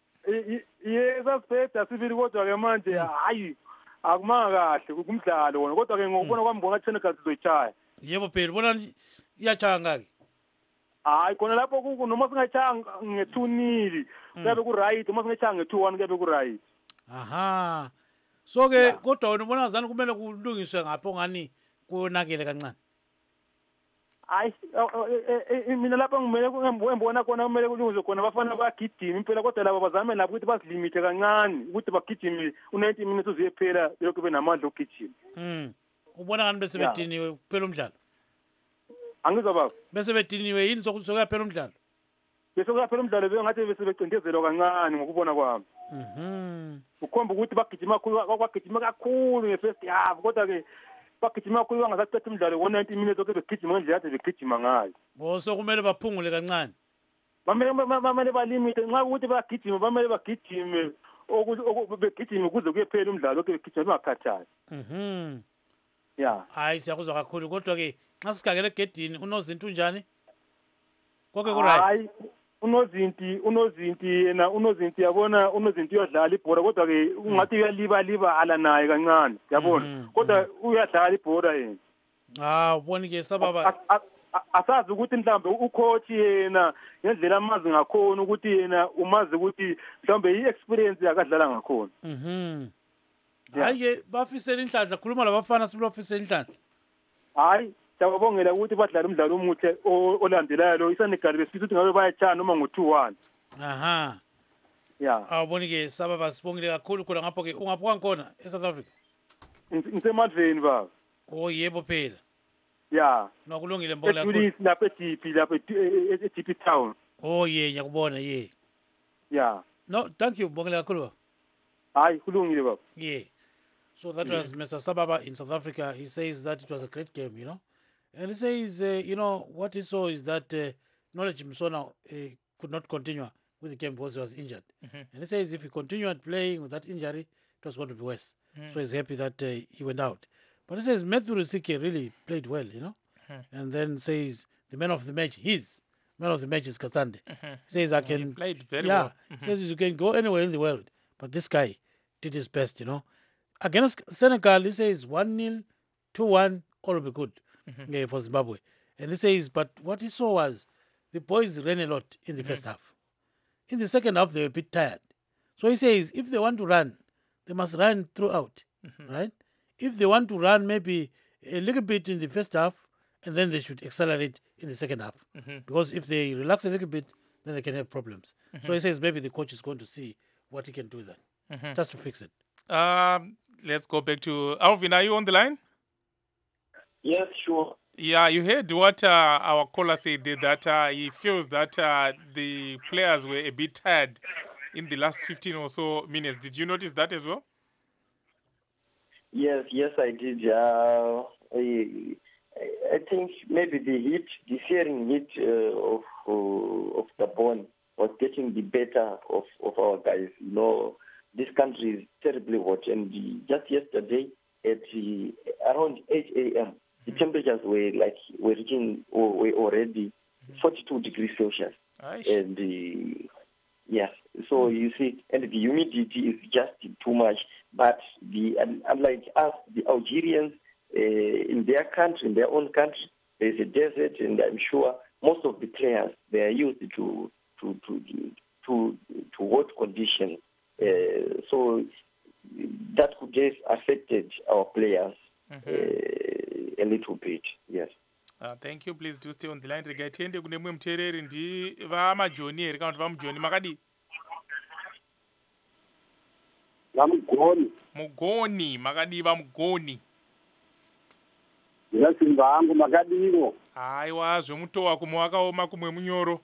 S6: ye sasibheja sibili kodwa ke manje hayi akumanga kahle kumdlalo wona kodwa ke ngokubona kwami ngona Senegal sizoyichaya
S2: yebo phela bona iyachaya ngake
S6: hayi khona lapho kuku noma singachaya nge-two-nil kuyabe ku-right uma singachaya nge-two-one kuyabe ku-right
S2: aha so ke kodwa wena ubona ngazani kumele kulungiswe ngapho ngani konakele kancane
S6: hayi mina lapha ngimele ngibona khona kumele kulungiswe khona abafana bagijima impela kodwa labo bazame lapho ukuthi bazilimite kancane ukuthi bagijime u-ninety minutes uze phela lokho benamandla okugijima
S2: mm ubona ngani bese bediniwe kuphela umdlalo
S6: angizwa baba
S2: bese bediniwe yini sokuyaphela umdlalo
S6: bese kuyaphela umdlalo bengathi bese becindezelwa kancane ngokubona kwami
S2: mhm
S6: ukhomba ukuthi bagijima kakhulu bagijima kakhulu nge-first half kodwa ke bagijima kakhulu bangasaqeda umdlalo ngo-ninety minutes okhe begijima ngendlela kade begijima ngayo
S2: o so kumele baphungule kancane
S6: bamele balimite nxa ukuthi bagijima bamele bagijime begijime kuze kuyephela umdlalo okhe begijima bengakhathali
S2: mhm
S6: ya
S2: hayi siyakuzwa kakhulu kodwa ke nxa sikhangele egedini unozinto njani konke ku-right
S6: hayi unozinti unozinti yena unozinti yabona unozinti uyadlala ibhola kodwa ke ungathi uyalibalibala naye kancane yabona kodwa uyadlala ibhola yena
S2: ah uboni ke sababa
S6: asazi ukuthi mhlambe ucoach yena ngendlela amazi ngakhona ukuthi yena umazi ukuthi mhlambe i-experience yakadlala ngakhona
S2: mhm hayi ke bafisela inhlanhla khuluma labafana sibafisela inhlanhla
S6: hayi siyabongela ukuthi badlala umdlalo omuhle olandelayo lo iSenegal besifisa ukuthi ngabe bayachana noma ngo-two-one
S2: aha
S6: ya
S2: awuboni ke sababa sibongile kakhulu khona ngapho ke ungapho khona eSouth Africa
S6: ngisemadleni baba
S2: oh yebo phela
S6: ya
S2: nokulungile mbongela kakhulu
S6: eJulius lapha eDP lapha eDP town
S2: oh ye ngiyakubona ye
S6: ya
S2: no thank you mbongela kakhulu
S6: hayi kulungile baba
S2: yeah so that was Mister Sababa in South Africa. He says that it was a great game, you know. And he says, uh, you know, what he saw is that uh, Knowledge Msona uh, could not continue with the game because he was injured. Mm-hmm. And he says if he continued playing with that injury, it was going to be worse. Mm-hmm. So he's happy that uh, he went out. But he says Matthew Rusike really played well, you know. Mm-hmm. And then says the man of the match, his man of the match is Katsande. Mm-hmm. He says I can...
S1: He played very
S2: yeah,
S1: well. Mm-hmm.
S2: He says you can go anywhere in the world, but this guy did his best, you know. against Senegal, he says one nil, two one, all will be good eh, for Zimbabwe. And he says, but what he saw was the boys ran a lot in the first half. In the second half, they were a bit tired. So he says, if they want to run, they must run throughout, right? If they want to run maybe a little bit in the first half, and then they should accelerate in the second half. Because if they relax a little bit, then they can have problems. So he says maybe the coach is going to see what he can do then, just to fix it.
S1: Um, let's go back to Alvin. Are you on the line?
S3: Yes, sure.
S1: Yeah, you heard what uh, our caller said, that uh, he feels that uh, the players were a bit tired in the last fifteen or so minutes. Did you notice that as well?
S3: Yes, yes, I did. Uh, I, I think maybe the heat, the searing heat uh, of uh, of Gabon was getting the better of, of our guys. You know, this country is terribly hot, and just yesterday at uh, around eight a.m. the temperatures were like were reaching or were already forty-two degrees Celsius,
S1: Aish.
S3: and uh, yes, so you see, and the humidity is just too much. But the unlike us, the Algerians uh, in their country, in their own country, there's a desert, and I'm sure most of the players they are used to to to to to hot conditions. Uh, so that could have affected our players
S1: Mhm.
S3: uh, a little bit. Yes.
S1: Uh, thank you. Please do stay on the line. Rega tiende kune mwe mtereri ndi vamajoni here kana kuti vamujoni makadi
S7: vamugoni
S1: mugoni makadi vamugoni
S7: ina simba angu makadivo
S1: aiwa zvemutowa kumwe wakaoma kumwe munyoro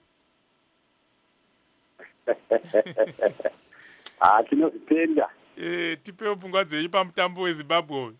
S7: ah tinozvitenda
S1: eh, tipewo pfungwa dzenyu pamutambo wezimbabwe uyu.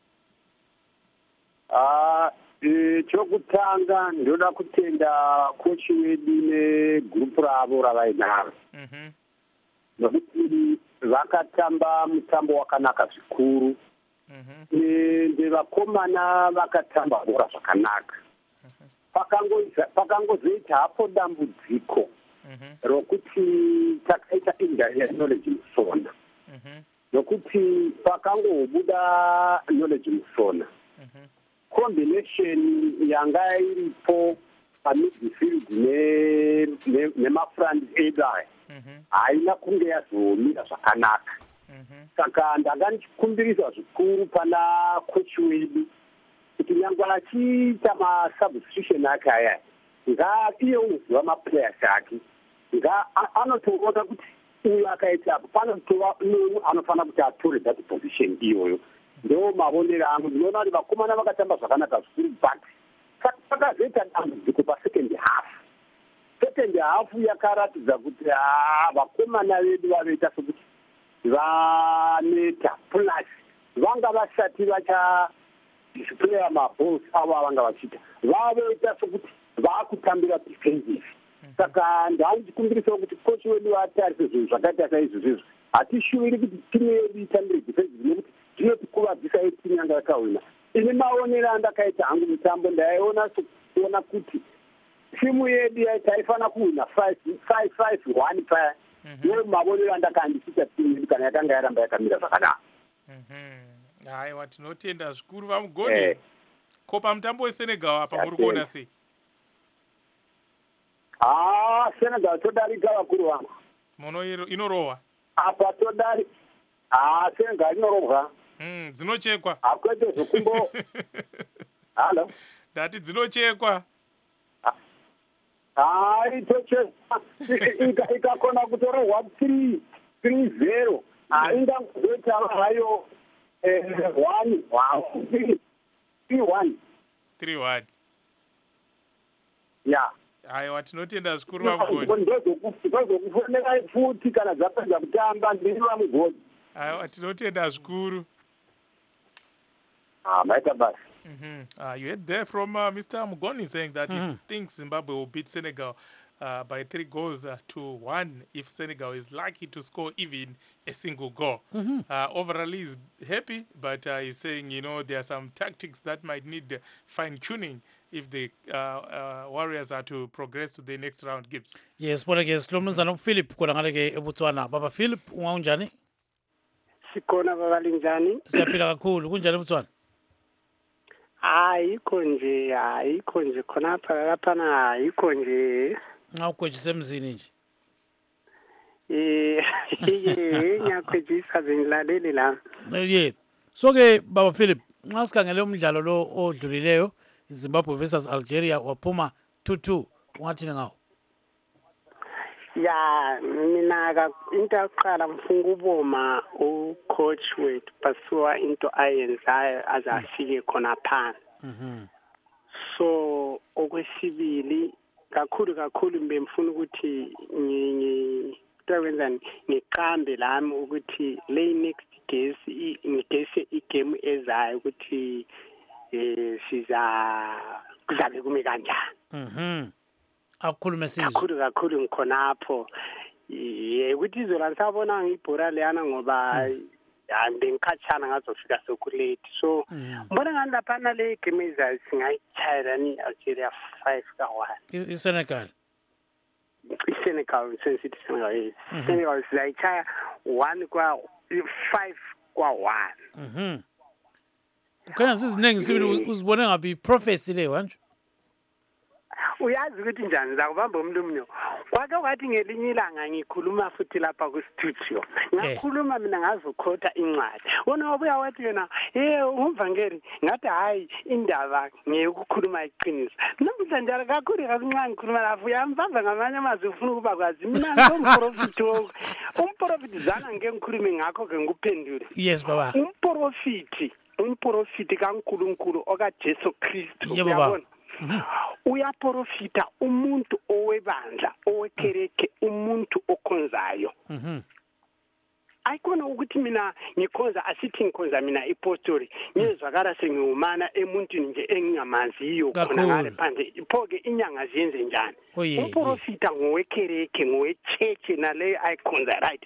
S7: ah e, chokutanga ndoda kutenda kochi wedu negrupu ravo ravainaro
S1: Mhm.
S7: nokuti vakatamba mutambo wakanaka zvikuru
S1: Mhm.
S7: ende vakomana vakatamba bhora zvakanaka Pakangoza- pakangozoita hapo dambudziko
S1: Mhm.
S7: rokuti takaita injury yaknowledge musona
S1: Mhm.
S7: nokuti pakangobuda knowledge musona
S1: Mhm.
S7: combination yanga iripo pamidfield ne- ne- nemafront edu aya
S1: Mhm.
S7: haina kunge yazomira zvakanaka
S1: Mhm.
S7: saka ndanga ndichikumbirisa zvikuru pana kochi wedu kuti nyange achiita masubstitution ake aya nga iye unoziva maplayers ake nga a- anotoona kuti uyu akaita apo panotova nomu anofanira kuti atore that position iyoyo ndo mavonero angu ndinoona kuti vakomana vakatamba zvakanaka zvikuru but pakazoita dambudziko pasecond half second half yakaratidza kuti haa vakomana vedu vanoita sekuti vaneta plus vanga vasati vacha displaya maballs avo avanga vachiita vavoita sekuti vaakutambira defensive saka ndaandichikumbirisawo kuti kochi wedu atarise zvinhu zvakaita saizvozvizvo hatishuviri kuti timu yedu itambire defensive nekuti zvinotikuvadzisa yetimu yanga yakahwina ine maonero andakaita hangu mutambo ndaiona sekuona kuti timu yedu taifanira kuhwina five five one paya ndo mavonero andakandichiita timu yedu kana yakanga yaramba yakamira zvakanaka.
S1: Mhm. Aiwa tinotenda zvikuru vamugoni.
S7: Eh.
S1: Ko pamutambo wesenegal apa muri kuona sei?
S7: Ah, Senegal todarika vakuru vangu.
S1: Muno inorohwa.
S7: Apa todari. Ah, Senegal inorovwa.
S1: Mm, dzinochekwa.
S7: Akwete zvokumbo. Halo.
S1: Ndati dzinochekwa.
S7: Ah, itochekwa. Ika ikakona kutorohwa three three zero. Ah, ingangoita hayo eh one wow three one.
S1: three one.
S7: Yeah.
S1: Aiwa tinotenda zvikuru vamugoni.
S7: Ndozokufonera futi kana dzapedza kutamba ndiri vamugoni.
S1: Aiwa tinotenda zvikuru.
S7: Ah, maita basi.
S1: Mm-hmm. Uh, you heard there from uh, Mister Mugoni saying that mm-hmm. he thinks Zimbabwe will beat Senegal uh, by three goals uh, to one if Senegal is lucky to score even a single goal. Mm-hmm. Uh, overall, he's happy, but uh, he's saying, you know, there are some tactics that might need uh, fine-tuning if the uh, uh, Warriors are to progress to the next round games.
S2: Yes, bona ke silomnumzana uPhilip khona ngale ke eBotswana. Baba Philip ungaunjani?
S8: sikhona babalinjani?
S2: Siyaphila kakhulu. Kunjani Botswana?
S8: Ayikho nje, ayikho nje khonapha laphana, ayikho nje.
S2: Nxa ukwejisa emzini nje.
S8: Eh, ngiyakwejisa bengilalele la.
S2: Yeah. So ke Baba Philip, nxa sikhangele umdlalo lo odlulileyo, Zimbabwe versus Algeria waphuma two two. Ungathini ngawo?
S8: Ya, mina ka into yokuqala ngifuna ukuboma ucoach wethu Basuwa into ayenzayo azafike khona phana.
S2: Mhm.
S8: So okwesibili kakhulu kakhulu bemfuna ukuthi ngikwenza ngiqambe lami ukuthi lay next case ngigese igame ezayo ukuthi eh siza kuzabe kume kanjani.
S2: Mhm. Akukhulume sizwe.
S8: Kakhulu kakhulu ngikhonapho. Eh ukuthi izola sabona ngibhora leyana ngoba ande ngikhatshana ngazofika sokulate. So mbona ngani lapha na le game ezayo singayichayela ni Algeria five ka one.
S2: I Senegal.
S8: Senegal sensitive Senegal. Senegal sizayichaya one kwa five kwa one.
S2: Mhm. Kukhanya siziningi sibili uzibone ngabe prophecy le wanje.
S8: Uyazi ukuthi njani zakubamba umlumnyo kwake wathi ngelinye ilanga ngikhuluma futhi lapha ku studio ngakhuluma mina ngazokhotha incwadi wona wabuya wathi yena eh umvangeli ngathi hayi indaba ngiyekukhuluma iqiniso namhla njalo kakhulu kancane ngikhuluma lapho uyambamba ngamanye amazwi ufuna ukuba kwazi mina ngumprofiti umprofiti zana ngeke ngikhulume ngakho ke ngikuphendule.
S2: Yes baba.
S8: Umprofiti umprofiti kaNkulunkulu oka Jesu Kristu
S2: uyabona.
S8: Uyaprofita umuntu owebandla owekereke umuntu okhonzayo.
S2: Mhm.
S8: Ayikona ukuthi mina ngikhonza asithi ngikhonza mina ipostori ngizwakala sengiwumana emuntwini nje engingamaziyo khona ngale phandle iphoke inyanga ziyenze njani. Umprofita ngowekereke ngowechurch nale ayikhonza right.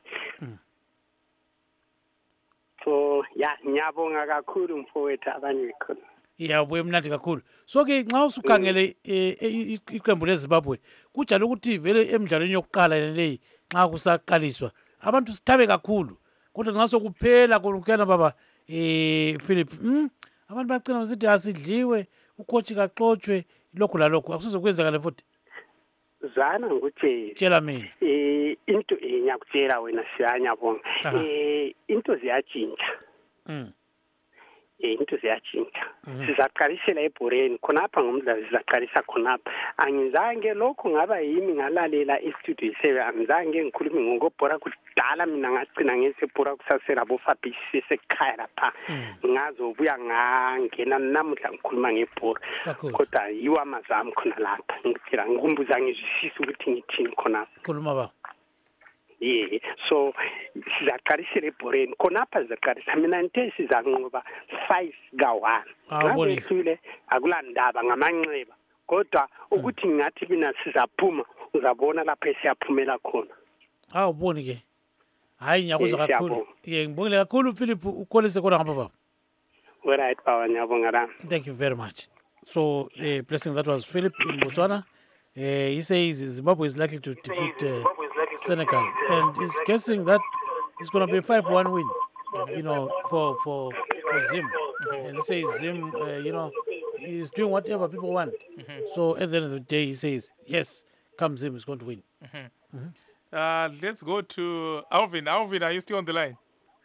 S8: So ya ngiyabonga kakhulu mfowethu abanye khona.
S2: Iyabuye mnandi kakhulu. So ke nxa usukhangele iqembu leZimbabwe kujala ukuthi vele emidlalweni yokuqala leyi nxa kusaqaliswa abantu sithabe kakhulu kodwa nxa sokuphela konke baba eh Philip hm abantu bacina besithi asidliwe ucoach kaxoxwe lokho lalokho akusizokwenzakala futhi.
S8: Zana ngikutshela.
S2: Tshela mina.
S8: Eh into engiyakutshela wena siyanya bonga. Eh into ziyatshintsha.
S2: Mhm.
S8: Into ziyachintsha sizaqalisela ebhoreni khonapha ngomdlalo sizaqalisa khonapha angizange lokho ngaba yimi ngalalela istudio seven angizange ngikhulume ngokubhora kudala mina ngagcina ngesebhora kusasela bofabisi sekhaya lapha ngazobuya ngangena namhla ngikhuluma ngebhora kodwa yiwa amazami khona lapha ngithira ngikumbuza ngizwisisa ukuthi ngithini khonapha
S2: khuluma ba.
S8: Yeah, so sizaqalisela ebhoreni khonapha sizaqalisa mina nte sizanqoba five ka one. Ngabehlule akulandaba ngamanxeba kodwa ukuthi ngathi mina sizaphuma uzabona lapha esiyaphumela khona.
S2: Hawu uboni ke. Hayi nyakuza kakhulu. Ye ngibongile kakhulu Philip ukholise khona ngapha baba.
S8: All right baba ngiyabonga la.
S2: Thank you very much. So uh, blessing that was Philip in Botswana. Uh, he says Zimbabwe is likely to defeat uh, Senegal, and he's guessing that it's going to be a five one win, you know, for for, for Zim. Mm-hmm. And he says Zim, uh, you know, he's doing whatever people want. Mm-hmm. So at the end of the day, he says, yes, come Zim is going to win.
S1: Mm-hmm. Mm-hmm. Uh, let's go to Alvin. Alvin, are you still on the line?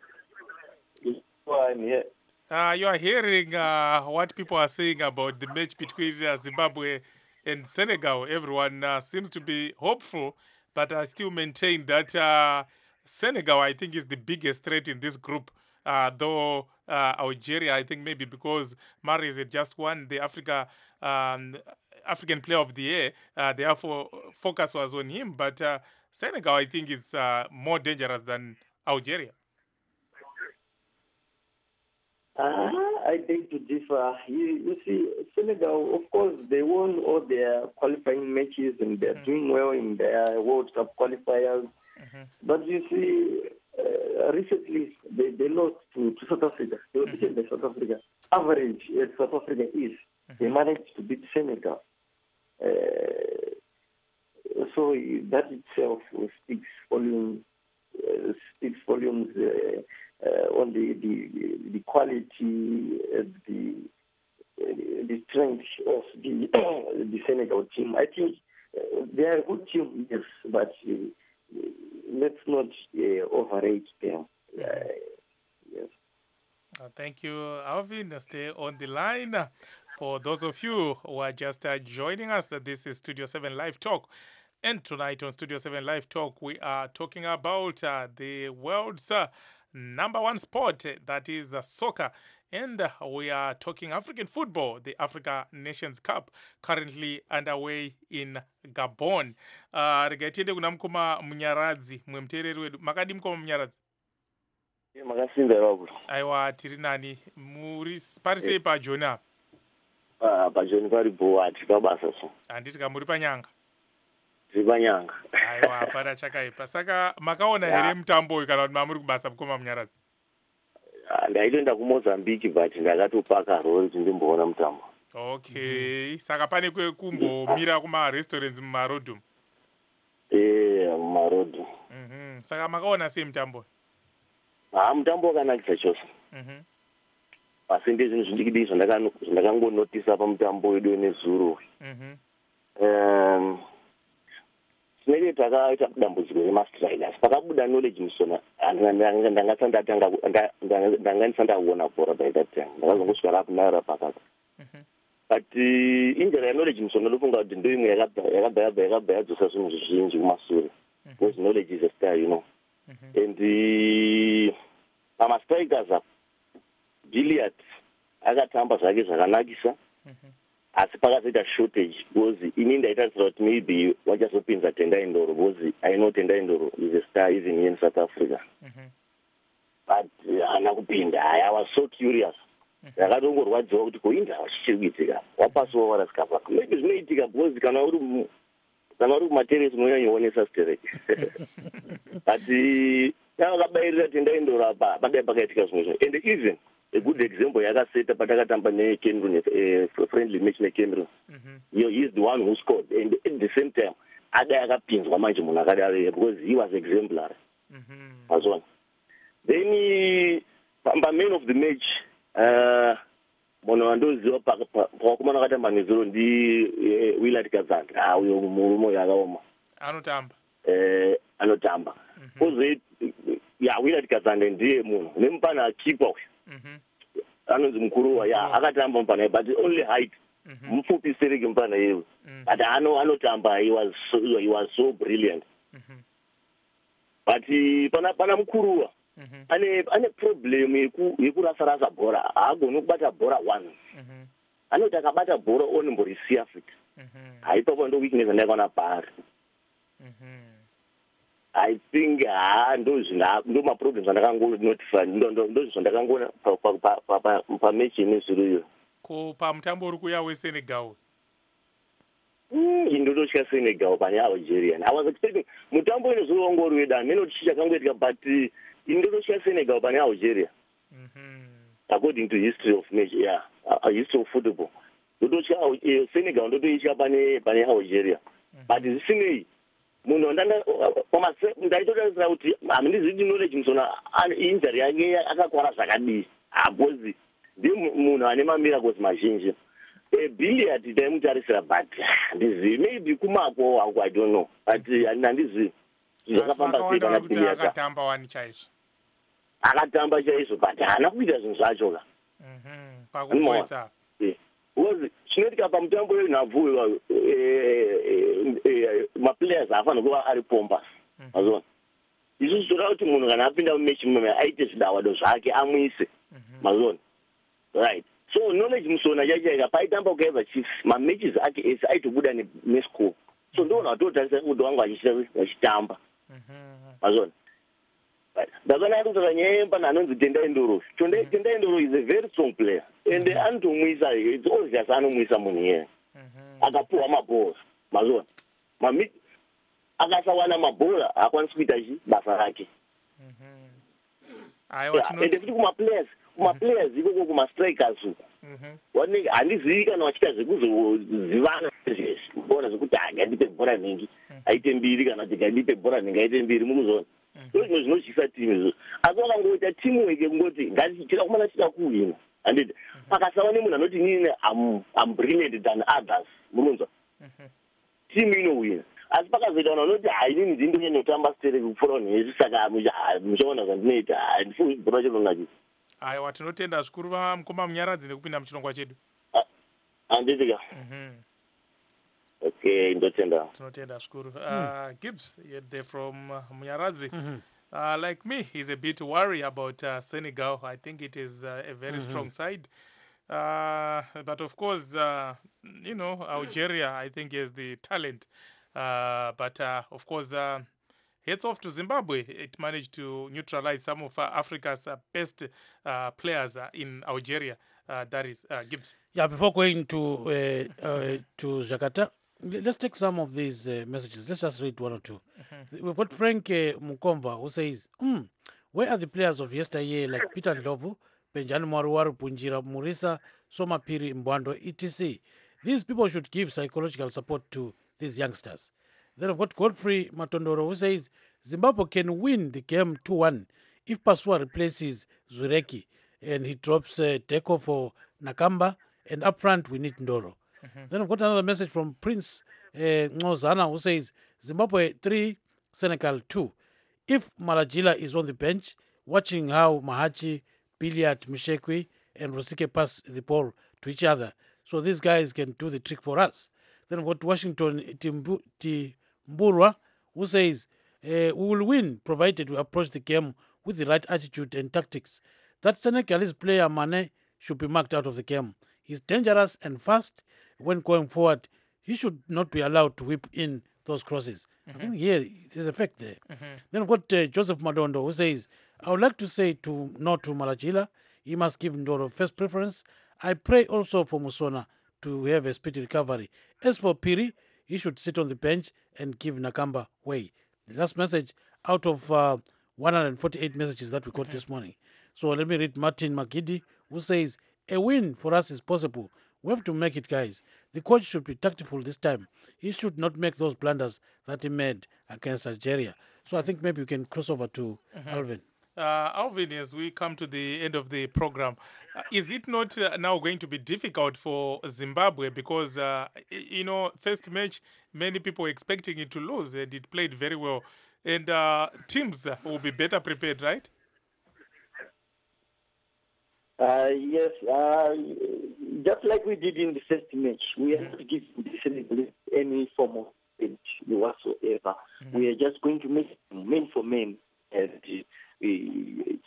S3: I'm here.
S1: Uh, you are hearing uh, what people are saying about the match between uh, Zimbabwe and Senegal. Everyone uh, seems to be hopeful, but I still maintain that uh, Senegal, I think, is the biggest threat in this group. Uh, though uh, Algeria, I think maybe because Mahrez had just won the Africa um, African Player of the Year, uh, therefore focus was on him. But uh, Senegal, I think, is uh, more dangerous than Algeria.
S3: Uh, I think to differ. You, you see, Senegal, of course, they won all their qualifying matches and they're mm-hmm. doing well in their World Cup qualifiers. Mm-hmm. But you see, uh, recently they, they lost to, to South Africa. They were beaten by South Africa. Average as South Africa is, mm-hmm. they managed to beat Senegal. Uh, so that itself speaks volumes. Uh, speaks volumes uh, uh, on the the, the quality, uh, the the strength of the the Senegal team. I think uh, they are a good team, yes, but uh, let's not uh, overrate them. Uh, yes.
S1: Uh, thank you, Alvin. Stay on the line. For those of you who are just uh, joining us, uh, this is Studio seven Live Talk. And tonight on Studio seven Live Talk, we are talking about uh, the world's uh, number one sport, uh, that is uh, soccer. And uh, we are talking African football, the Africa Nations Cup, currently underway in Gabon. Uh, rega tiende kuna mkoma Munyaradzi, mwe mtereri wedu. Makadi mkoma Munyaradzi?
S9: Makasimbe robo.
S1: Aiwa, tiri nani. Muri parise pa Jona.
S9: Ah, pa Jona pari boati kabasa so.
S1: Anditi kamuri panyanga.
S9: Tiri panyanga.
S1: Aiwa, para chakaipa. Saka makaona here mutambo kana kuti mamuri kubasa mkoma Munyaradzi?
S9: Ndaitoenda kuMozambique but ndakatopaka rori kuti ndimboona mutambo.
S1: Okay, saka pane kwekumbomira kuma restaurants mumarodhu.
S9: Eh, mumarodhu.
S1: Mhm. Saka makaona sei mutambo?
S9: Ah, mutambo wakanakisa chose.
S1: Mhm.
S9: Asi ndizvinhu zvindikidi zvandakangonotisa pamutambo wedu nezuro.
S1: Mhm.
S9: Um, Sineke takaita dambudziko remastrikers. Pakabuda knowledge musona ndanganisanda kuona bhora by that time. Ndakazongosvika rapo naira pakaka. But uh, injira yaknowledge musona ndofunga kuti ndo imwe yakabva yabva yakabva yadzosa zvinhu zvizhinji kumashure. Because knowledge is a star, you know. And the pamastrikers apa Billiard akatamba zvake zvakanakisa. Asi pakazoita shortage because ini ndaitarisira kuti maybe wachazopinza Tendai Ndoro because I know Tendai Ndoro is a star even here in South Africa. Mm-hmm. But haana kupinda. I was so curious. Ndakatongorwadziwa kuti koinda chichiri kuitika. Wapasiwa warasikapa. Maybe zvinoitika because kana uri kana uri kumateresi unonyanyoonesa stereki. But ndakabairira Tendai Ndoro apa padai pakaitika zvimwe zvino. And even a good example yakaseta patakatamba neCameroon, a friendly match neCameroon. Mm-hmm. He is the one who scored, and at the same time adai akapinzwa manje munhu akadaro because he was exemplary. Mhm. Mazwana. Then pamba man of the match uh munhu wandoziva pakumana akatamba nezuro ndi Willard Kazanda. Ah, uyo murume yakaoma.
S1: Anotamba.
S9: Eh, anotamba. Because ya Willard Kazanda ndiye munhu nemupana keeper uyu. Mhm. Anonzi mukuru ya akatamba mpana but only height. Mhm. Mupfupi sereke mpana yeye. But ano anotamba he was so, he was so brilliant. Mhm. But pana pana mukuruwa. Mhm. Ane ane problem yeku yekurasa rasa bhora. Agoni kubata bhora once. Mhm. Anoti akabata bhora onomborisiya futi. Mhm. Haipapo ndo weakness ndakaona paari. Mhm. I think ah ndo zvina ndo ma problems andakango notify ndo ndo zvandakangona pa pa pa pa match nezuro iyo.
S1: Ko pa mutambo uri kuya weSenegal.
S9: Mm, indotosha Senegal pane Algeria. I was expecting mutambo nezuro wangu uri weda meno chicha kangoitika but indotosha Senegal pane Algeria. Mhm. According to history of match, yeah, a history of football. Ndotosha Senegal ndotoisha pane pane Algeria. But zvisinei munhu ndanda pamase ndaitotarisira kuti hamindizidi knowledge musona injury yake akakwara zvakadii hapozi ndi munhu ane mamiracles mazhinji Billiard taimutarisira but handizivi maybe kumako wangu I don't know but handizivi zvakafamba sei kana Billiard
S1: akatamba wani chaizvo
S9: akatamba chaizvo but haana kuita zvinhu zvacho ka
S1: pakupoisa
S9: because chinoitika pamutambo wenhabvu maplayers haafanira kuva ari pompas mazona isusu toda kuti munhu kana apinda mumechi mumwe aite zvidawado zvake amwise mazona right so knowledge musona chachaika paitamba kukaibva chiefs mamatches ake ese aitobuda nescore so ndoona totarisa kuti wangu achitamba mazona ndakaona kuti nyaya yempana anonzi Tendai Ndoro. Tendai Ndoro is a very strong player and anotomwisa it's obvious anomwisa munhu yeye akapuwa mabhora mazona mami akasawana mabhora akwanisi kuita basa rake.
S1: Aiwa
S9: tinoti futi kumaplayers kumaplayers ikoko kumastrikers uko wanenge handizivi kana wachita zvekuzozivana zvese bona zvekuti handipe bhora nhingi aite mbiri kana kuti handipe bhora nhingi aite mbiri mukuzona ndo zvino zvinodyisa timu izvo. Asi wakangoita teamwork kungoti ngatichira kumana chida kuwina handiti pakasava nemunhu anoti inini am brilliant than others munonzwa team inowina. Asi pakazoita vanhu vanoti hai inini ndindinyanya kutamba stereki kupfuura vanhu vese saka muchaona zvandinoita handifuni bhora chinongachi.
S1: Aiwa, tinotenda zvikuru vamukoma Munyaradzi nekupinda muchirongwa chedu.
S9: Handitika. Okay, ndotenda.
S1: Tinotenda zvikuru. Uh, Gibbs, you're there from uh, Munyaradzi. Mm-hmm. Uh, like me, he's a bit worried about uh, Senegal. I think it is uh, a very mm-hmm. strong side. Uh, but of course, uh, you know, Algeria, I think, has the talent. Uh, but uh, of course, uh, heads off to Zimbabwe. It managed to neutralize some of uh, Africa's uh, best uh, players uh, in Algeria. Uh, that is uh, Gibbs.
S2: Yeah, before going to uh, uh, to Jakarta, let's take some of these uh, messages. Let's just read one or two. Mm-hmm. We've got Frank uh, Mukomba, who says, mm, where are the players of yesteryear like Peter Ndlovu, Benjamin Mwaruwaru, Punjira Murisa, Soma Piri Mbwando, et cetera. These people should give psychological support to these youngsters. Then I've got Godfrey Matondoro, who says, Zimbabwe can win the game two one if Pasua replaces Zureki and he drops uh, Deco for Nakamba, and up front we need Ndoro. Mm-hmm. Then I've got another message from Prince uh, Ngozana, who says, Zimbabwe three, Senegal two. If Malajila is on the bench, watching how Mahachi, Billiard, Mishekwi, and Rosike pass the ball to each other, so these guys can do the trick for us. Then I've got Washington Timbu, Timburwa, who says, uh, we will win provided we approach the game with the right attitude and tactics. That Senegalese player Mane should be marked out of the game. He's dangerous and fast. When going forward, he should not be allowed to whip in those crosses. Mm-hmm. I think here there's a fact there. Mm-hmm. Then we've got uh, Joseph Madondo, who says, I would like to say to no to Malajila, he must give Ndoro first preference. I pray also for Musona to have a speedy recovery. As for Piri, he should sit on the bench and give Nakamba way. The last message out of uh, one hundred forty-eight messages that we got mm-hmm. this morning. So let me read Martin Magidi, who says, a win for us is possible. We have to make it, guys. The coach should be tactful this time. He should not make those blunders that he made against Algeria. So I think maybe we can cross over to mm-hmm. Alvin.
S1: Uh, Alvin, as we come to the end of the program, uh, is it not uh, now going to be difficult for Zimbabwe? Because, uh, you know, first match, many people were expecting it to lose, and it played very well. And uh, teams will be better prepared, right?
S3: Uh, yes, uh, just like we did in the first match, we are not giving any form of bench whatsoever. Mm-hmm. We are just going to make men for men. And we,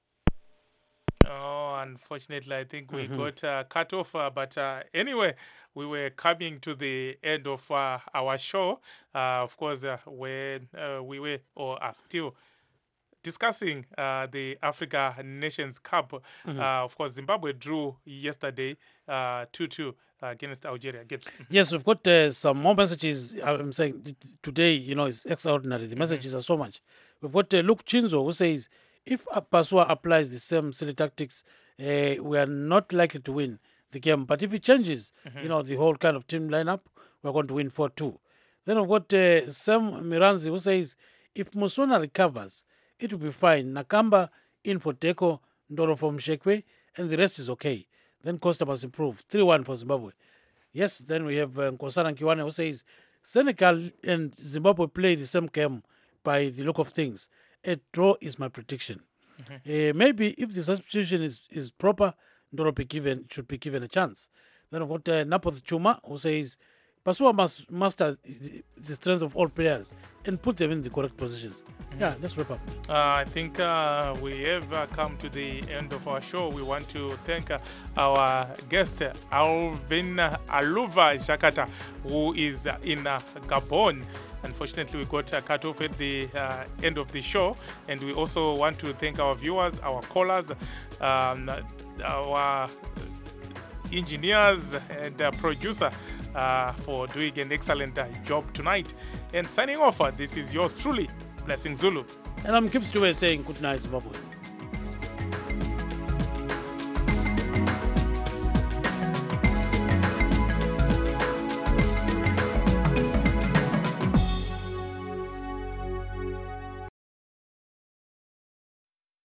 S1: oh, unfortunately, I think we mm-hmm. got uh, cut off. Uh, but uh, anyway, we were coming to the end of uh, our show. Uh, of course, uh, when uh, we were or are still discussing uh, the Africa Nations Cup. Mm-hmm. Uh, of course, Zimbabwe drew yesterday uh, two two uh, against Algeria. Gibbs.
S2: Yes, we've got uh, some more messages. I'm saying today, you know, it's extraordinary. The messages mm-hmm. are so much. We've got uh, Luke Chinzo, who says, if Pasua applies the same silly tactics, uh, we are not likely to win the game. But if he changes, mm-hmm. you know, the whole kind of team lineup, we're going to win four two. Then we've got uh, Sam Miranzi, who says, if Musona recovers, it will be fine. Nakamba in for Deco, Ndoro from Shekwe, and the rest is okay. Then Costa must improve. three one for Zimbabwe. Yes, then we have uh, Nkosana Kiwane, who says, Senegal and Zimbabwe play the same game by the look of things. A draw is my prediction. Mm-hmm. Uh, maybe if the substitution is, is proper, Ndoro be given, should be given a chance. Then we've got uh, Napoth Chuma, who says, Pasua must master the strength of all players and put them in the correct positions. Mm-hmm. Yeah, let's wrap up.
S1: Uh, I think uh, we have uh, come to the end of our show. We want to thank uh, our guest, Alvin Aluva Jakata, who is uh, in uh, Gabon. Unfortunately, we got uh, cut off at the uh, end of the show. And we also want to thank our viewers, our callers, um, our engineers and uh, producer uh, for doing an excellent uh, job tonight. And signing off, uh, this is yours truly, Blessing Zulu.
S2: And I'm Gibbs Dube saying good night, Zimbabwe.